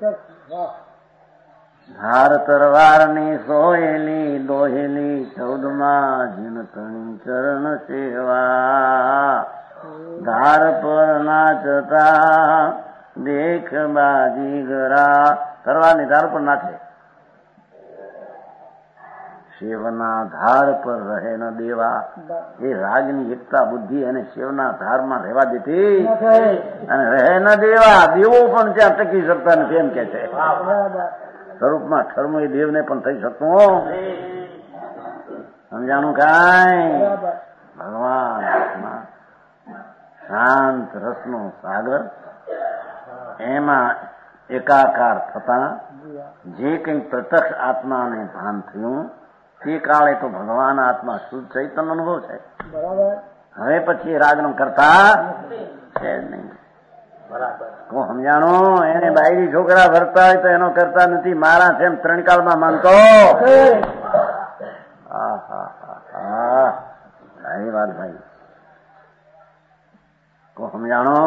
ધાર તરવારની સોયેલી દોહેલી, ચૌદમાં જીનતણી ચરણ સેવા. ધાર પર નાચતા દેખ બાજીગરા, તરવારની ધાર પર નાચે, શિવના ધાર પર રહે ન દેવા. એ રાગની એકતા બુદ્ધિ અને શિવના ધારમાં રહેવા દેતી અને રહે ન દેવા. દેવો પણ ત્યાં ટકી શકતા નથી એમ કે છે. સ્વરૂપમાં ઠરમો એ દેવને પણ થઈ શકતું. સમજાણું કાંઈ? ભગવાન આત્મા શાંત રસનો સાગર, એમાં એકાકાર થતા જે કંઈ પ્રત્યક્ષ આત્માને ભાન થયું તે કાળે તો ભગવાન આત્મા શુદ્ધ ચૈતન્ય અનુભવ છે. હવે પછી રાગનો કરતા છે જ નહીં. હું સમજાણું? એને બાયરી છોકરા ભરતા હોય તો એનો કરતા નથી, મારા છે એમ ત્રણ કાળમાં માનતો. સારી વાત ભાઈ. તો સમજાણો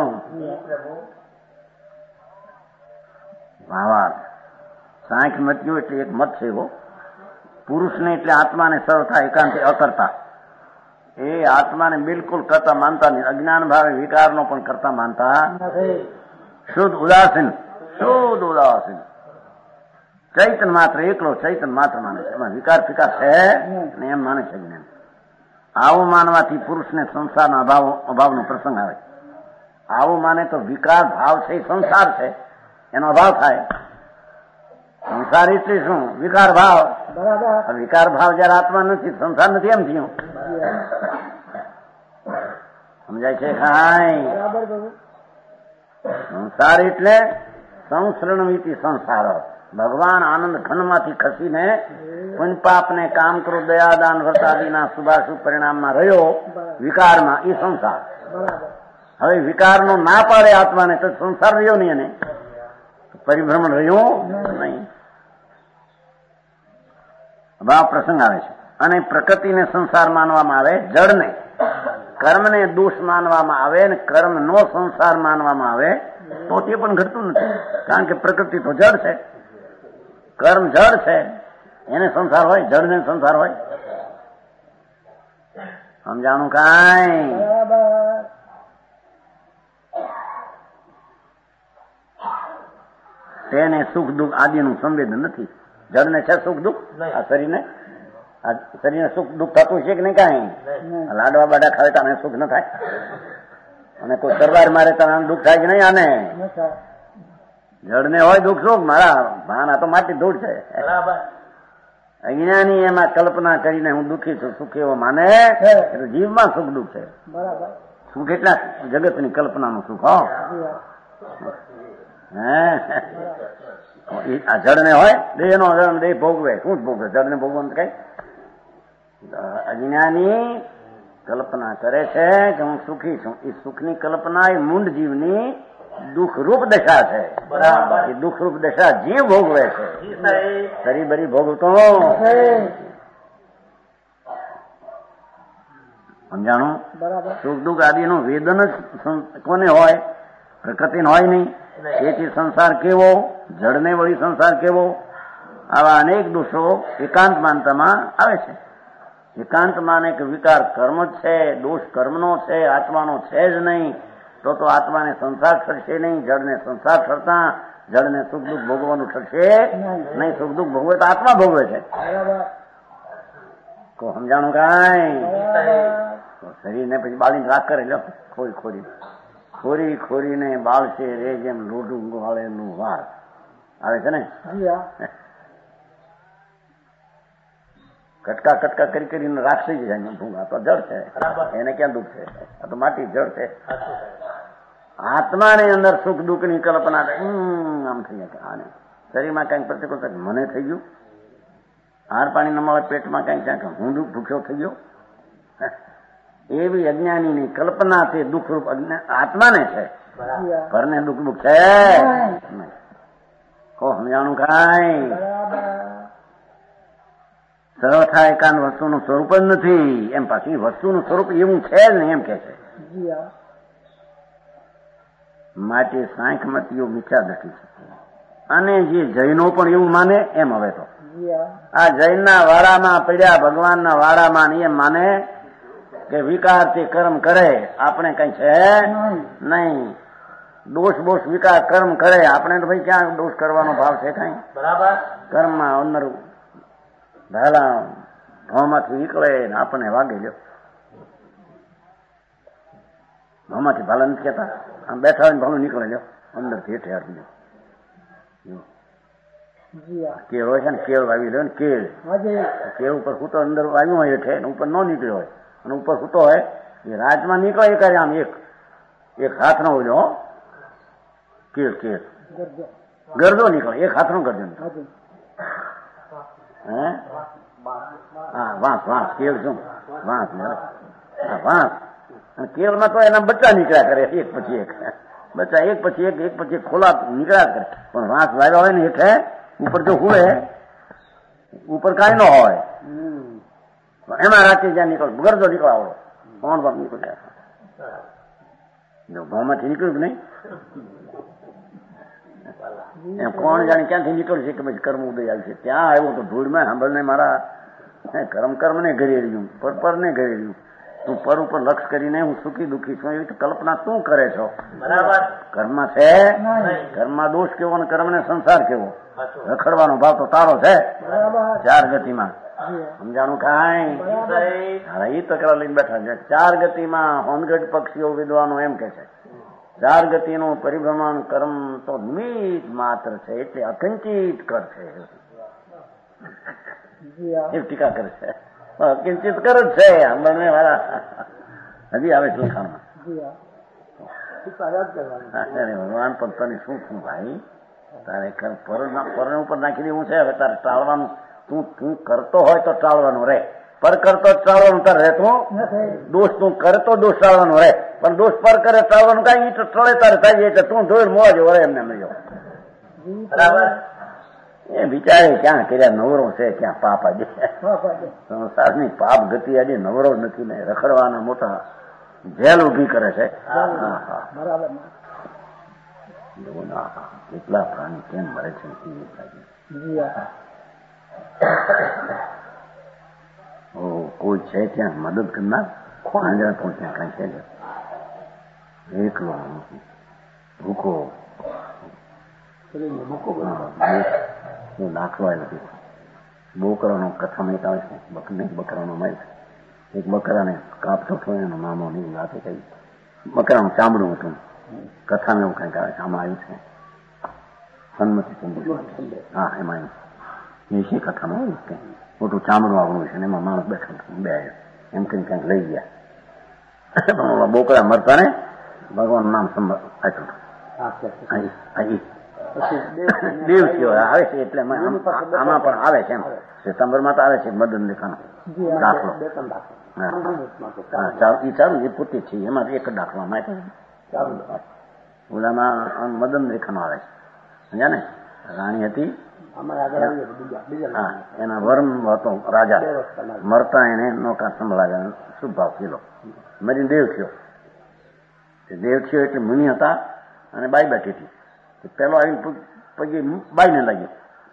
ભાવાર્થ. સાંખ્ય મત્યો એટલે એક મત છે એવો. પુરુષને એટલે આત્માને સર્વથા એકાંતે અકર્તા. એ આત્માને બિલકુલ કરતા માનતા નહીં. અજ્ઞાન ભાવે વિકારનો પણ કરતા માનતા શુદ્ધ ઉદાસીન. શુદ્ધ ઉદાસીન ચૈતન માત્ર એકલો ચૈતન માત્ર માને છે. એમાં વિકાર ફિકાર છે ને એમ માને છે જ્ઞાન. આવું માનવાથી પુરુષને સંસારના અભાવ અભાવનો પ્રસંગ આવે. આવું માને તો વિકાર ભાવ છે એ સંસાર છે એનો અભાવ થાય. સંસાર એટલે શું? વિકાર ભાવ. વિકાર ભાવ જયારે આત્મા નથી, સંસાર નથી એમ થયું. સમજાય છે? કાંઈ સંસાર એટલે સંસરણવીતી સંસાર. ભગવાન આનંદ ખંડમાંથી ખસીને પુણ્યપાપને કામ ક્રોધ દયાદાન વ્રતાદિના શુભાશુભ પરિણામમાં રહ્યો વિકારમાં, એ સંસાર. હવે વિકારનો ના પાડે આત્માને તો સંસાર રહ્યો નહીં, એને પરિભ્રમણ રહ્યું નહીં. ભાવ પ્રસંગ આવે છે. અને પ્રકૃતિને સંસાર માનવામાં આવે, જડને કર્મને દોષ માનવામાં આવે ને કર્મનો સંસાર માનવામાં આવે તો તે પણ ઘટતું નથી. કારણ કે પ્રકૃતિ તો જડ છે, કર્મ જડ છે, એને સંસાર હોય, જડને સંસાર હોય. સમજાણું કાંઈ? તેને સુખ દુઃખ આદિનું સંવેદન નથી. જડને છે સુખ દુઃખ, આ શરીરને આ શરીરને સુખ દુઃખ થતું છે કે નહીં? કાંઈ લાડવા બાડા ખાવે તો આને સુખ ન થાય? અને કોઈ તરવાર મારે તો આને દુઃખ થાય કે નહીં? આને જડને હોય દુઃખ સુખ. મારા ભાન આ તો માટી ધૂળ છે. અજ્ઞાની એમાં કલ્પના કરીને હું દુઃખી છું સુખી એવો માને, એટલે જીવમાં સુખ દુઃખ છે. સુખ એટલા જગતની કલ્પનાનું સુખ. હો આ જડને હોય દેહ નો દેહ ભોગવે. શું જ ભોગવે? જડને ભોગવવાનું કઈ? અજ્ઞાની કલ્પના કરે છે કે હું સુખી છું. એ સુખની કલ્પના એ મૂંડ જીવની દુઃખરૂપ દશા છે. એ દુઃખરૂપ દશા જીવ ભોગવે છે. શરીર બરી ભોગવતો સમજાણું? સુખ દુઃખ આદિનું વેદન જ કોને હોય? પ્રકૃતિને હોય નહીં. એથી સંસાર કેવો? જડને વળી સંસાર કેવો? આવા અનેક દોષો એકાંત માનતામાં આવે છે. એકાંત માને કે વિકાર કર્મ જ છે, દોષ કર્મનો છે, આત્માનો છે જ નહીં, તો તો આત્માને સંસાર થશે નહીં. જડને સંસાર થતા જડને સુખ દુઃખ ભોગવવાનું થશે નહીં. સુખ દુઃખ ભોગવે તો આત્મા ભોગવે છે. તો સમજાણું કાંઈ? શરીરને પછી બાળીને રાખ કરે લો, ખોરી ખોરી ખોરી ખોરીને બાળશે રે જેમ લોઢું ગોળેનું વાર આવે છે ને. કટકા કટકા કરી કરીને રાખશે જ જાય ભૂંગા. તો જડ છે, એને ક્યાં દુઃખ છે? આ તો માટી જડ છે. આત્માની અંદર સુખ દુઃખ ની કલ્પના આમ થઈ જાય. આને શરીરમાં કઈક પ્રતિકૂળ થાય, મને થઈ ગયું. હાર પાણી ન મળે પેટમાં કઈક ક્યાંક હું દુઃખ ભૂખ્યો થઈ ગયો. એવી અજ્ઞાનીની કલ્પના તે દુઃખરૂપ આત્માને છે. ઘરને દુઃખ દુઃખ છે નહીં. કો સમજાણું કાંઈ? સર્વથા એકાંત વસ્તુનું સ્વરૂપ જ નથી. એમ પાછી વસ્તુનું સ્વરૂપ એવું છે જ નહીં એમ કે છે. માટે સાંખ્યમતીઓ મિથ્યા દ્રષ્ટિ છે. અને જે જૈનો પણ એવું માને એમ. હવે તો આ જૈનના વાડામાં પડ્યા, ભગવાનના વાડામાં એમ માને કે વિકાર તે કર્મ કરે, આપણે કઈ છે નહીં. દોષ બોષ વિકાર કર્મ કરે, આપણે તો ભાઈ ક્યાં દોષ કરવાનો ભાવ છે? કઈ બરાબર. કર્મમાં અંદર પહેલા ભાવમાંથી નીકળે ને આપણને વાગે લ્યો. ભાવમાંથી ભાલા નથી કહેતા, આમ બેઠા હોય ને ભાલું નીકળે લ્યો અંદરથી હેઠે હાથી લ્યો. કેળ હોય છે ને, કેળ વાવી લ્યો ને, કેળ કેળ ઉપર સૂતો અંદર વાવ્યું હોય હેઠે, ઉપર ન નીકળ્યો હોય અને ઉપર સૂતો હોય એ રાજમાં નીકળે એક આમ એક એક હાથ નો હોય કેળ કેળ ગરદો નીકળે, એક હાથ નો ગરદો નીકળે. હે હા વાંસ વાંસ કેળ શું વાંસ હા વાંસ. અને કેળમાં તો એના બચ્ચા નીકળ્યા કરે એક પછી એક. બચ્ચા એક પછી એક એક પછી એક ખોલા નીકળ્યા કરે. પણ વાંસ વાવ્યા હોય ને હેઠે ઉપર જો હુએ ઉપર કાંઈ ન હોય એમાં રાતે જ્યાં નીકળ ગરદો નીકળાવડો કોણ બાપ નીકળ્યા જો ગામમાંથી નીકળ્યું કે નહીં એમ કોણ જાણે ક્યાંથી નીકળશે કે પછી કર્મ ઉદય આવશે. ત્યાં આવ્યો તો ધૂળમાં સાંભળને મારા કર્મ કર્મ ને ઘરે રહ્યું પર પર ને ઘરે રહ્યું. તું પર ઉપર લક્ષ કરીને હું સુખી દુઃખી છું એવી કલ્પના તું કરે છો. બરાબર કર્મમાં છે કર્મમાં દોષ કેવો અને કર્મ ને સંસાર કેવો. રખડવાનો ભાવ તો તારો છે ચાર ગતિમાં. સમજાણું કાંઈ હા એ તકરાર લઈને બેઠા છે. ચાર ગતિમાં હોનગઢ પક્ષીઓ વિદ્વાનો એમ કે છે ચાર ગતિનું પરિભ્રમણ કર્મ તો નિમિત્ત માત્ર છે એટલે અકંચિત કર છે એ ટીકા કરે છે. કિંચિત કર જ છે બંને વાળા હજી આવે છે લખાણમાં. ભગવાન પણ તને શું થયું ભાઈ તારે પર ઉપર નાખી દેવું છે. હવે તારે ટાળવાનું તું તું કરતો હોય તો ટાળવાનું રહે પર કરતો ટાળવાનું તારે રહેતું દોષ તું કરે તો દોષ ટાળવાનું રહે પણ દોષ પર કરે ટાળવાનું કઈ ઈ તો ટળે તારે થાય એટલે તું જોઈને મોવા જેવો રહે એમને મળ્યો. બરાબર એ વિચારે ક્યાં કર્યા નવરો છે ક્યાં પાપ આજે સંસારની પાપ ગતિ આજે નવરો નથી ને રખડવાના મોટા જેલ ઉભી કરે છે. એટલા પ્રાણી કેમ મરે છે કોઈ છે ત્યાં મદદ કરનાર આંજણ પહોંચ્યા કઈ છે એકલો ભૂખો દાખલો આવ્યો બોકરાનો કથામાં આવે છે બકને બકરાનો માલ એક બકરાને કાપતો થયો એનો મામો ની વાતે કહી બકરાનું ચામડું હતું કથામાં એવું કઈક આવે છે આમાં આવ્યું છે સન્મતિ ચંદ્ર હા એમાં એ છે કથામાં આવ્યું કે મોટું ચામડું આવડું છે ને એમાં માણસ બેઠો બે એમ કઈ કઈક લઈ ગયા બોકરા મરતા ને ભગવાનનું નામ આપ્યું દેવતીઓ આવે છે એટલે આમાં પણ આવે છે એમ સિતંબરમાં તો આવે છે મદન લેખાનો દાખલો એ ચાલુ એ પોતે છે એમાં એક દાખલામાં ઓલામાં મદન રેખાનો આવે છે સમજ્યા ને રાણી હતી હા એના વર્મ હતો રાજા મરતા એને નોકા સંભળાવ્યા શુભ ભાવ થયેલો મરીને દેવ થયો દેવ થયો એટલે મુનિ હતા અને બાઈ બેઠી હતી પેલો આવીને પછી બાઈને લાગ્યો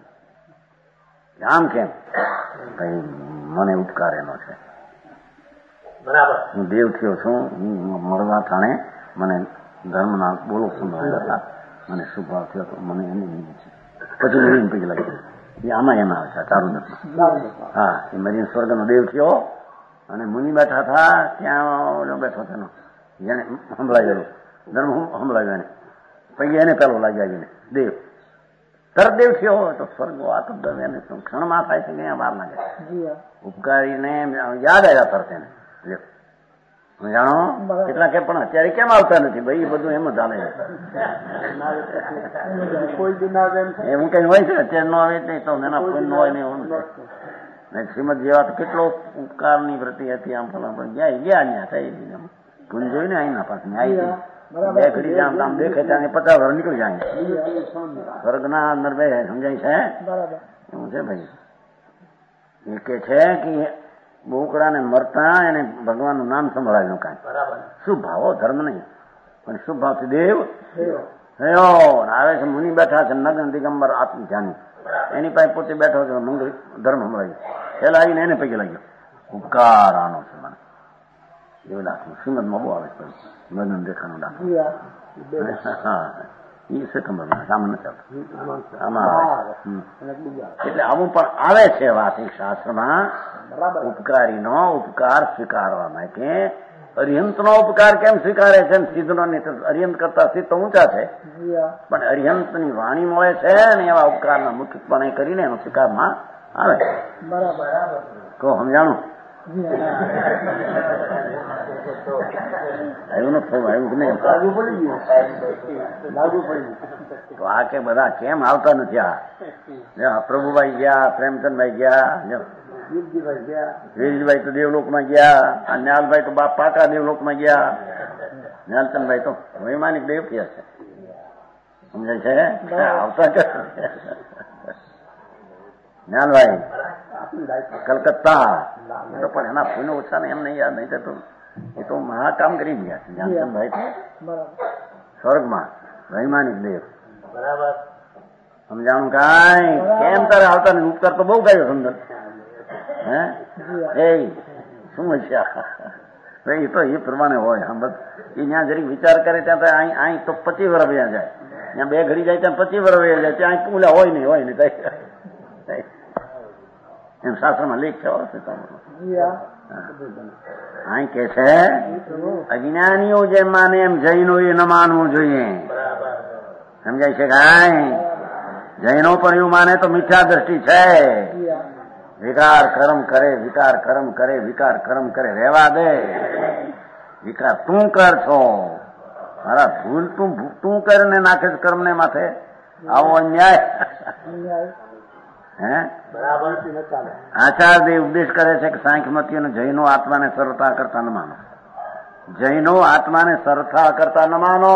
આમ કેમ કઈ મને ઉપકાર એનો છે બરાબર હું દેવ થયો છું હું મરવા ટાણે મને ધર્મના બોલો સંભળાયા હતા મને શુભ ભાવ થયો તો મને એની લીધી છે પછી મરીને પછી લાગ્યો એ આમાં એમાં આવે છે ચારુદત્તમાં હા એ મરીને સ્વર્ગનો દેવ થયો અને મુનિ બેઠા હતા ત્યાં બેઠો તેનો જેને સંભળાયેલું ધર્મ સંભળાવ્યો એને પછી એને પેલો લાગ્યા જઈને દેવ તરત દેવ થયો હોય તો સ્વર્ગો આ તો એને ક્ષણમાં થાય છે અહીંયા વાર લાગે ઉપકારીને યાદ આવ્યા તરત એને જાણો કેટલા કે પણ અત્યારે કેમ આવતા નથી ભાઈ એ બધું એમ જ ચાલે છે એવું કઈ હોય છે અત્યારે નો આવે નહીં તો એના કોઈ નો હોય ને એવું નથી. શ્રીમદ જેવા તો કેટલો ઉપકારની વૃત્તિ હતી આમ ફલા પણ ગયા ગયા ત્યાં થઈ ગઈ ગુણ જોઈને અહીંના પાસે આવી બે ઘડી જામ આમ દેખે ત્યાં પચાસ વર્ષ નીકળી જાય સ્વર્ગના અંદર બે સમજાય છે એવું છે ભાઈ. એ કે છે કે બોકડાને મરતા એને ભગવાનનું નામ સંભળાવ્યું કાંઈ શુભ ભાવો ધર્મ નહીં પણ શુભ ભાવથી દેવ થયો આવે છે મુનિ બેઠા છે નગન દિગંબર આત્મ ધ્યાની એની પાસે પોતે બેઠો છે મંગળ ધર્મ સંભળાવ્યું પેલા આવીને એને પૈકી લાગ્યો ઉપકાર આનો છે મને એવું દાખલો શ્રીમદમાં બહુ આવે છે મદન દેખાનો દાખલો હા એ સેકન્ડમાં સામાન્ય ચાલતું આમાં આવે એટલે આવું પણ આવે છે વાત એક શાસ્ત્રમાં ઉપકારીનો ઉપકાર સ્વીકારવા માટે અરિહંતનો ઉપકાર કેમ સ્વીકારે છે સિદ્ધનો અરિહંત કરતા સિદ્ધ તો ઊંચા છે પણ અરિહંતની વાણી મળે છે ને એવા ઉપકારના મુખ્યપણે કરીને એનો સ્વીકારમાં આવે બરાબર કહો સમજાણું આવ્યું ન થયું આવ્યું કે નહીં લાગુ પડી ગયું લાગુ પડી તો આ કે બધા કેમ આવતા નથી આ પ્રભુભાઈ ગયા પ્રેમચંદભાઈ ગયા વીરજીભાઈ ગયા વીરજીભાઈ તો દેવલોકમાં ગયા આ ન્યાલભાઈ તો બાપ પાકા દેવલોકમાં ગયા ન્યાલચંદભાઈ તો વૈમાનિક દેવ થયા છે સમજાય છે આવતા કે ન્યાલભાઈ કલકત્તા તો પણ એના ફૂલો ઓછા ને એમ નહીં યાદ નહીં થતું એ તો મહાકામ કરી ગયા છે જ્ઞાનચંદભાઈ સ્વર્ગમાં વૈમાનિક દેવ. બરાબર સમજાણું કાંઈ? કેમ તારે આવતા ને ઉપકાર તો બહુ ગાયો સુંદર. હે એ શું હશે? એ તો એ પ્રમાણે હોય. આમ બસ એ ત્યાં જરી વિચાર કરે ત્યાં તો અહીં અહીં તો પચીસ વર્ષ વ્યા જાય, ત્યાં બે ઘડી જાય ત્યાં પચીસ વર્ષ વ્યા જાય, ત્યાં ઓલા હોય નહીં હોય નહીં એમ શાસ્ત્રમાં લેખ છે. અહીં કે છે અજ્ઞાનીઓ જેમ માને એમ જૈનો એ ન માનવું જોઈએ. સમજાય છે કાંઈ? જૈનો પણ એવું માને તો મિથ્યા દ્રષ્ટિ છે. વિકાર કર્મ કરે, વિકાર કર્મ કરે, વિકાર કર્મ કરે, રહેવા દે. વિકાર તું કર છો, મારા ભૂલ તું તું કરીને નાખે છે કર્મ ને માથે. આવો અન્યાય. હે આચાર્ય ઉપદેશ કરે છે કે સાંખ્યમતી અને જૈનો આત્માને સરળતા કરતા ન માનો. જૈનો આત્માને સરળતા કરતા ન માનો.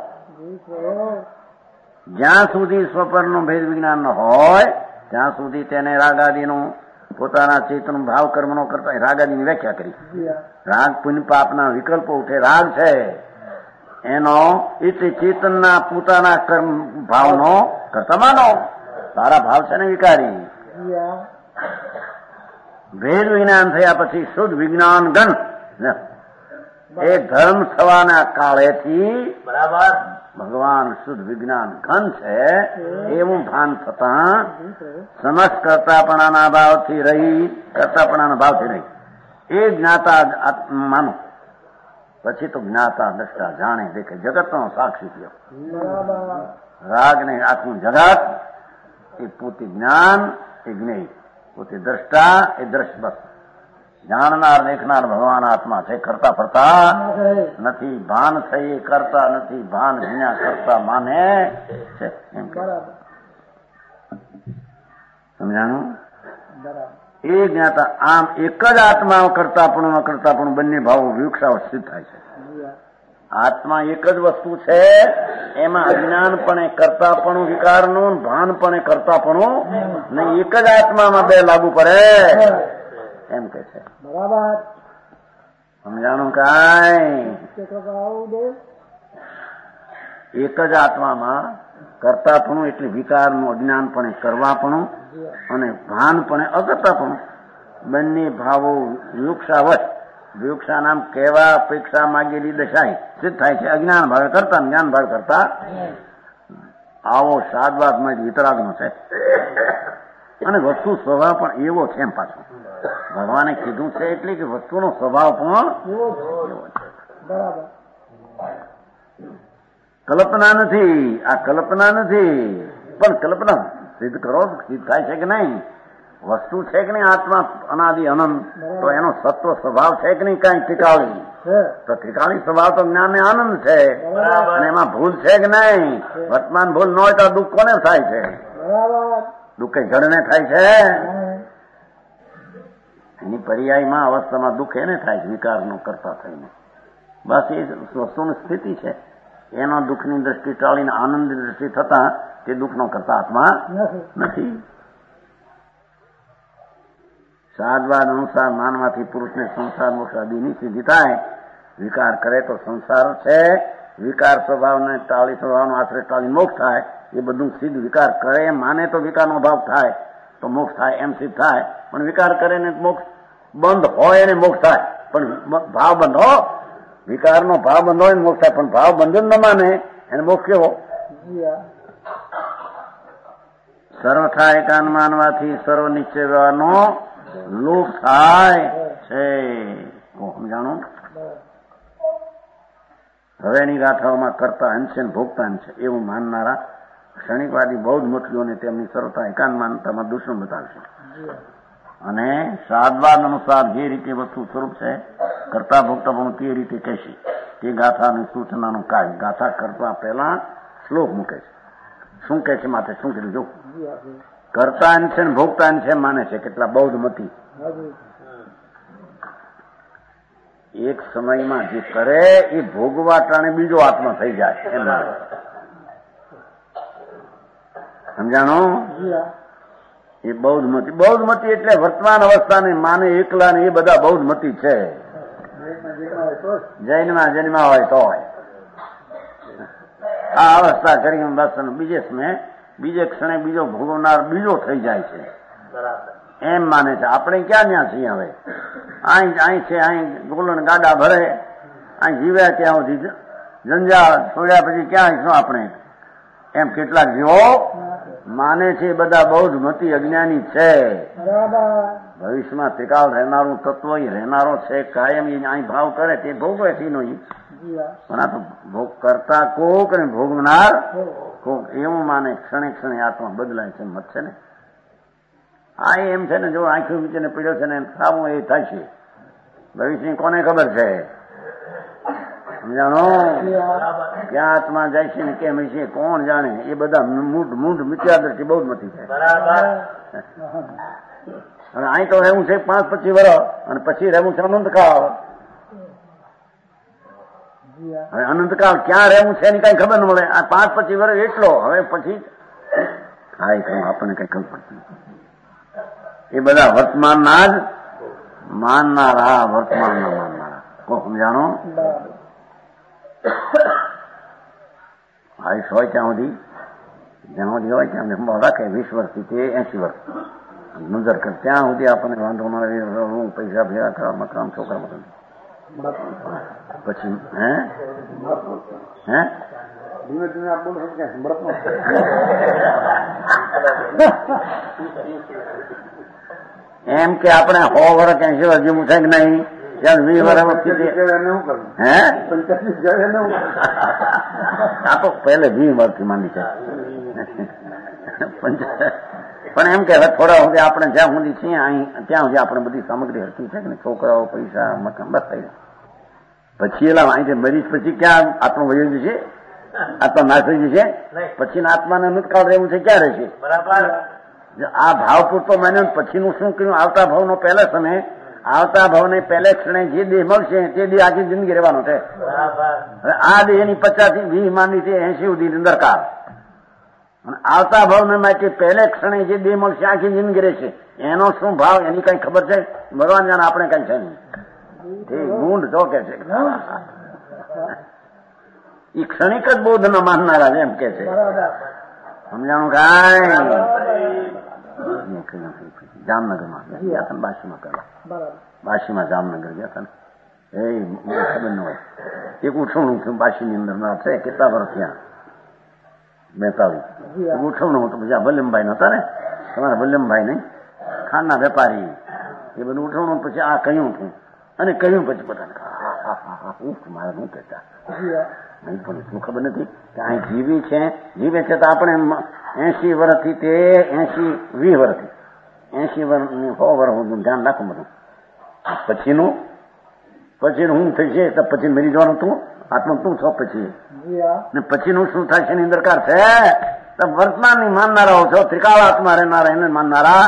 જ્યાં સુધી સ્વપરનું ભેદ વિજ્ઞાન ન હોય ત્યાં સુધી તેને રાગાદીનું પોતાના ચેતન ભાવ કર્મનો કરતા રાગાદીની વ્યાખ્યા કરી. રાગ પુણ્ય પાપના વિકલ્પો ઉઠે. રાગ છે એનો એટલે ચેતનના પોતાના કર્મ ભાવનો કરતા માનો. સારા ભાવ છે ને વિકારી. ભેદ વિજ્ઞાન થયા પછી શુદ્ધ વિજ્ઞાન ગણ એ ધર્મ થવાના કાળેથી બરાબર ભગવાન શુદ્ધ વિજ્ઞાન ઘન છે એવું ભાન થતા સમસ્ત કરતાપણાના ભાવથી રહી કરતાપણાના ભાવથી રહી એ જ્ઞાતા માનો. પછી તો જ્ઞાતા દ્રષ્ટા જાણે દેખે જગતનો સાક્ષી થયો. રાગ ને આખું જગત એ પોતે જ્ઞાન એ જ્ઞેય, પોતે દ્રષ્ટા એ દ્રષ્ટ. બસ જાણનાર દેખનાર ભગવાન આત્મા છે. કરતા ફરતા નથી. ભાન થઈ એ કરતા નથી. ભાન જ્ઞા કરતા માને છે. એમ સમજાણું? એ જ્ઞાતા આમ એક જ આત્મા કરતાપણું અકર્તાપણું બંને ભાવો વિવક્ષાવસ્થિત થાય છે. આત્મા એક જ વસ્તુ છે. એમાં અજ્ઞાનપણે કરતાપણું વિકારનું, ભાનપણે કરતાપણું નહીં. એક જ આત્મામાં બે લાગુ પડે એમ કે છે. બરાબર સમજાણું કાંઈ? એક જ આત્મામાં કરતાપણું એટલે વિકારનું અજ્ઞાનપણે કરવાપણું અને ભાનપણે અકર્તાપણું બંને ભાવો વિવક્ષાવત. વિવક્ષા નામ કહેવા અપેક્ષા માગેલી દશાએ સિદ્ધ થાય છે. અજ્ઞાન ભાવે કરતા, જ્ઞાન ભાવે કરતા. આવો સાદવાદમાં વિતરાગનો છે. અને વસ્તુ સ્વભાવ પણ એવો છે. એમ પાછો ભગવાને કીધું છે એટલે કે વસ્તુનો સ્વભાવ પણ એવો છે. કલ્પના નથી. આ કલ્પના નથી, પણ કલ્પના સિદ્ધ કરો સિદ્ધ થાય છે કે નહીં? વસ્તુ છે કે નહીં? આત્મા અનાદિ અનંત. તો એનો સત્વ સ્વભાવ છે કે નહીં? કઈ ઠીકાળી તો ઠીકાળી સ્વભાવ તો જ્ઞાન ને આનંદ છે. અને એમાં ભૂલ છે કે નહીં? વર્તમાન ભૂલ ન હોય તો દુઃખ કોને થાય છે? દુઃખ કઈ જડને થાય છે? એની પર્યાયમાં અવસ્થામાં દુઃખ એને થાય છે વિકારનો કરતા થઈને. બસ એ વસ્તુની સ્થિતિ છે. એનો દુઃખની દ્રષ્ટિ ટાળીને આનંદની દ્રષ્ટિ થતા તે દુઃખનો કરતા આત્મા નથી. સાદવાદ અનુસાર માનવાથી પુરુષને સંસાર મોક્ષ આદિની સિદ્ધિ થાય. વિકાર કરે તો સંસાર છે. વિકાર સ્વભાવને ટાળી સ્વભાવનો આશ્રય ટાળી મોક્ષ થાય. એ બધું સિદ્ધ. વિકાર કરે માને તો વિકારનો ભાવ થાય તો મોક્ષ થાય એમ સિદ્ધ થાય. પણ વિકાર કરે ને મોક્ષ બંધ હોય એને મોક્ષ થાય. પણ ભાવ બંધ હો, વિકારનો ભાવ બંધ હોય ને મોક્ષ થાય. પણ ભાવ બંધન ન માને એને મોક્ષ કેવો? સર્વ થાય કાન માનવાથી સર્વ નિશ્ચય વ્યવહારનો લોપ થાય છે. સમજાણું? હવેની ગાથાઓમાં કરતા અંશે ભોગતા અંશે એવું માનનારા ક્ષણિકવાદી બૌદ્ધ મઠીઓને તેમની સરળતા એકાંત માનતામાં દૂષણ બતાવશે. અને સાદવાદ અનુસાર જે રીતે વસ્તુ સ્વરૂપ છે કરતા ભોગતા પણ તે રીતે કહેશે. તે ગાથાની સૂચનાનું કાર્ય ગાથા કરતા પહેલા શ્લોક મૂકે છે. શું કહે છે? માટે શું કર્યું? જો કરતા અંશે ને ભોગતા અંશે માને છે કેટલા બૌદ્ધ મતી. એક સમયમાં જે કરે એ ભોગવા ટાણે બીજો આત્મા થઈ જાય એમ માને. સમજાણો? એ બૌદ્ધ મતી. બૌદ્ધ મતી એટલે વર્તમાન અવસ્થાને માને એકલા ને એ બધા બૌદ્ધ મતી છે. જૈનમાં જન્મ હોય તો હોય આ અવસ્થા કરી બસ બીજે સમયે બીજે ક્ષણે બીજો ભોગવનાર બીજો થઈ જાય છે એમ માને છે. આપણે ક્યાં ત્યાં છીએ હવે? અહીં અહીં છે, અહીં ગોલણ ગાડા ભરે, અહીં જીવ્યા ત્યાં સુધી જંજાળ છોડ્યા પછી ક્યાં શું આપણે એમ કેટલાક જીવો માને છે. બધા બહુ જ મતી અજ્ઞાની છે. ભવિષ્યમાં ત્રિકાળ રહેનારું તત્વ રહેનારો છે. કાયમ એ અહીં ભાવ કરે તે ભોગવે છે નો પણ આ તો ભોગ કરતા કોક ને ભોગવનાર કોક એવું માને. ક્ષણે ક્ષણે આત્મા બદલાય છે મત છે ને. આ એમ છે ને જો આંખો વિચારને પીડ્યો છે ને સાવું એ થાય છે. ભવિષ્ય કોને ખબર છે? સમજાણો ક્યાં આત્મા જાય છે ને કેમ છે કોણ જાણે? એ બધા મૂઢ મૂઢ મિત્યા દ્રષ્ટિ બહુ જ મતી થાય. અને અહીં તો રહેવું છે પાંચ પચીસ વર્ષ અને પછી રહેવું છે અનંતકાળ. હવે અનંતકાળ ક્યાં રહેવું છે એની કઈ ખબર ન મળે. આ પાંચ પચીસ વર્ષ એટલો હવે પછી હા એ આપણને કઈ ખબર પડતી. એ બધા વર્તમાનના જ માનનારા, વર્તમાનના માનનારા. કોઈ સમજાણો? આયુષ હોય ત્યાં સુધી જ્યાં સુધી હોય ત્યાં સંભાળ રાખે વીસ વર્ષથી તે એસી વર્ષ નજર કર ત્યાં સુધી આપણને વાંધો ન પૈસા ભેગા કરવા મકાન છોકરા મકાન પછી હે હે ધીમે ધીમે આપ બોલો એમ કે આપણે સો વર્ષ એસી વર્ષ જેવું છે કે નહીં ત્યાં વીસ વર્ષ હે આ તો પહેલે વીસ વર્ષથી માંડી છે. પણ એમ કે થોડા સુધી આપણે જ્યાં સુધી છીએ અહીં ત્યાં સુધી આપણે બધી સામગ્રી હરકી છે કે ને છોકરાઓ પૈસા મકાન બસ થઈ પછી એલા અહીંથી મરીશ પછી ક્યાં આત્મા વયો જશે? આત્મા નાશ થઈ જશે? પછીના આત્માને અનંતકાળ રહેવું છે ક્યાં રહેશે? બરાબર. આ ભાવ પૂરતો માન્યો પછીનું શું કર્યું? આવતા ભાવનો પહેલા સમય આવતા ભાવને પહેલે ક્ષણે જે દેહ મળશે તે દેહ આખી જિંદગી રહેવાનો છે. હવે આ દેહ એની પચાસ થી વીસ માંડી છે એસી સુધી અંદરકાર અને આવતા ભાવને માટે પહેલે ક્ષણે જે દેહ મળશે આખી જિંદગી રહેશે. એનો શું ભાવ એની કઈ ખબર છે? ભગવાન જાણે આપણે કઈ છે નહીં. ગુંડ તો કે છે એ ક્ષણિક જ બોધના માનનારા છે એમ કે છે. સમજાણું કાંઈ? જામનગરમાં ગયા હતા બાશીમાં પેલા બાશીમાં જામનગર ગયા હતા ને એ ખબર ન હોય એક ઉઠવણું થયું બાશીની અંદર ના છે કેટલા વર્ષ ત્યાં બેતાલીસ ઉઠવણું હતું. પછી આ વલ્લમભાઈ નતા ને તમારા વલ્લમભાઈ નહીં ખાંડના વેપારી એ બધું ઉઠવણું પછી આ કહ્યું હતું અને કહ્યું પછી બધાને મારે શું કહેતા નહીં પણ શું ખબર નથી કે અહીં જીવી છે જીવે છે તો આપણે એસી વર્ષથી તે એસી વીસ વર્ષથી એસી વર્ષની સો વર્ષ હું ધ્યાન રાખું બધું. પછીનું પછીનું હું થઈ છે તો પછી મરી જવાનું તું આત્મા તું છો પછી ને પછીનું શું થાય છે એની અંદરકાર છે? તો વર્તમાનની માનનારાઓ છો ત્રિકાળ આત્મા રહેનારા એને માનનારા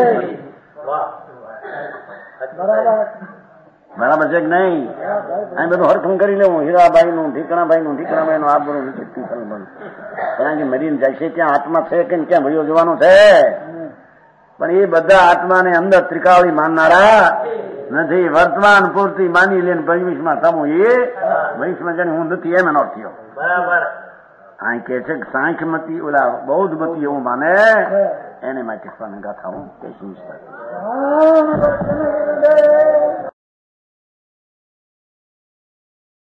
બરાબર છે કે નહીં? અહીં બધું હરખું કરી લેવું હીરાબાઈ નું ઠીકણાભાઈ નું ઠીકણાભાઈ નું આ બધું કારણ કે મરીને જાય છે ત્યાં આત્મા છે કે ક્યાં ભયો જોવાનું છે? પણ એ બધા આત્માને અંદર ત્રિકાળી માનનારા નથી. વર્તમાન પૂરતી માની લે ભવિષ્યમાં થવું એ ભવિષ્યમાં જાણે હું નથી એમ એનો થયો. બરાબર. અહીં કે છે કે સાંખ્યમતી ઓલા બૌદ્ધમતી એવું માને એને માટે ગાથા હું કહીશ.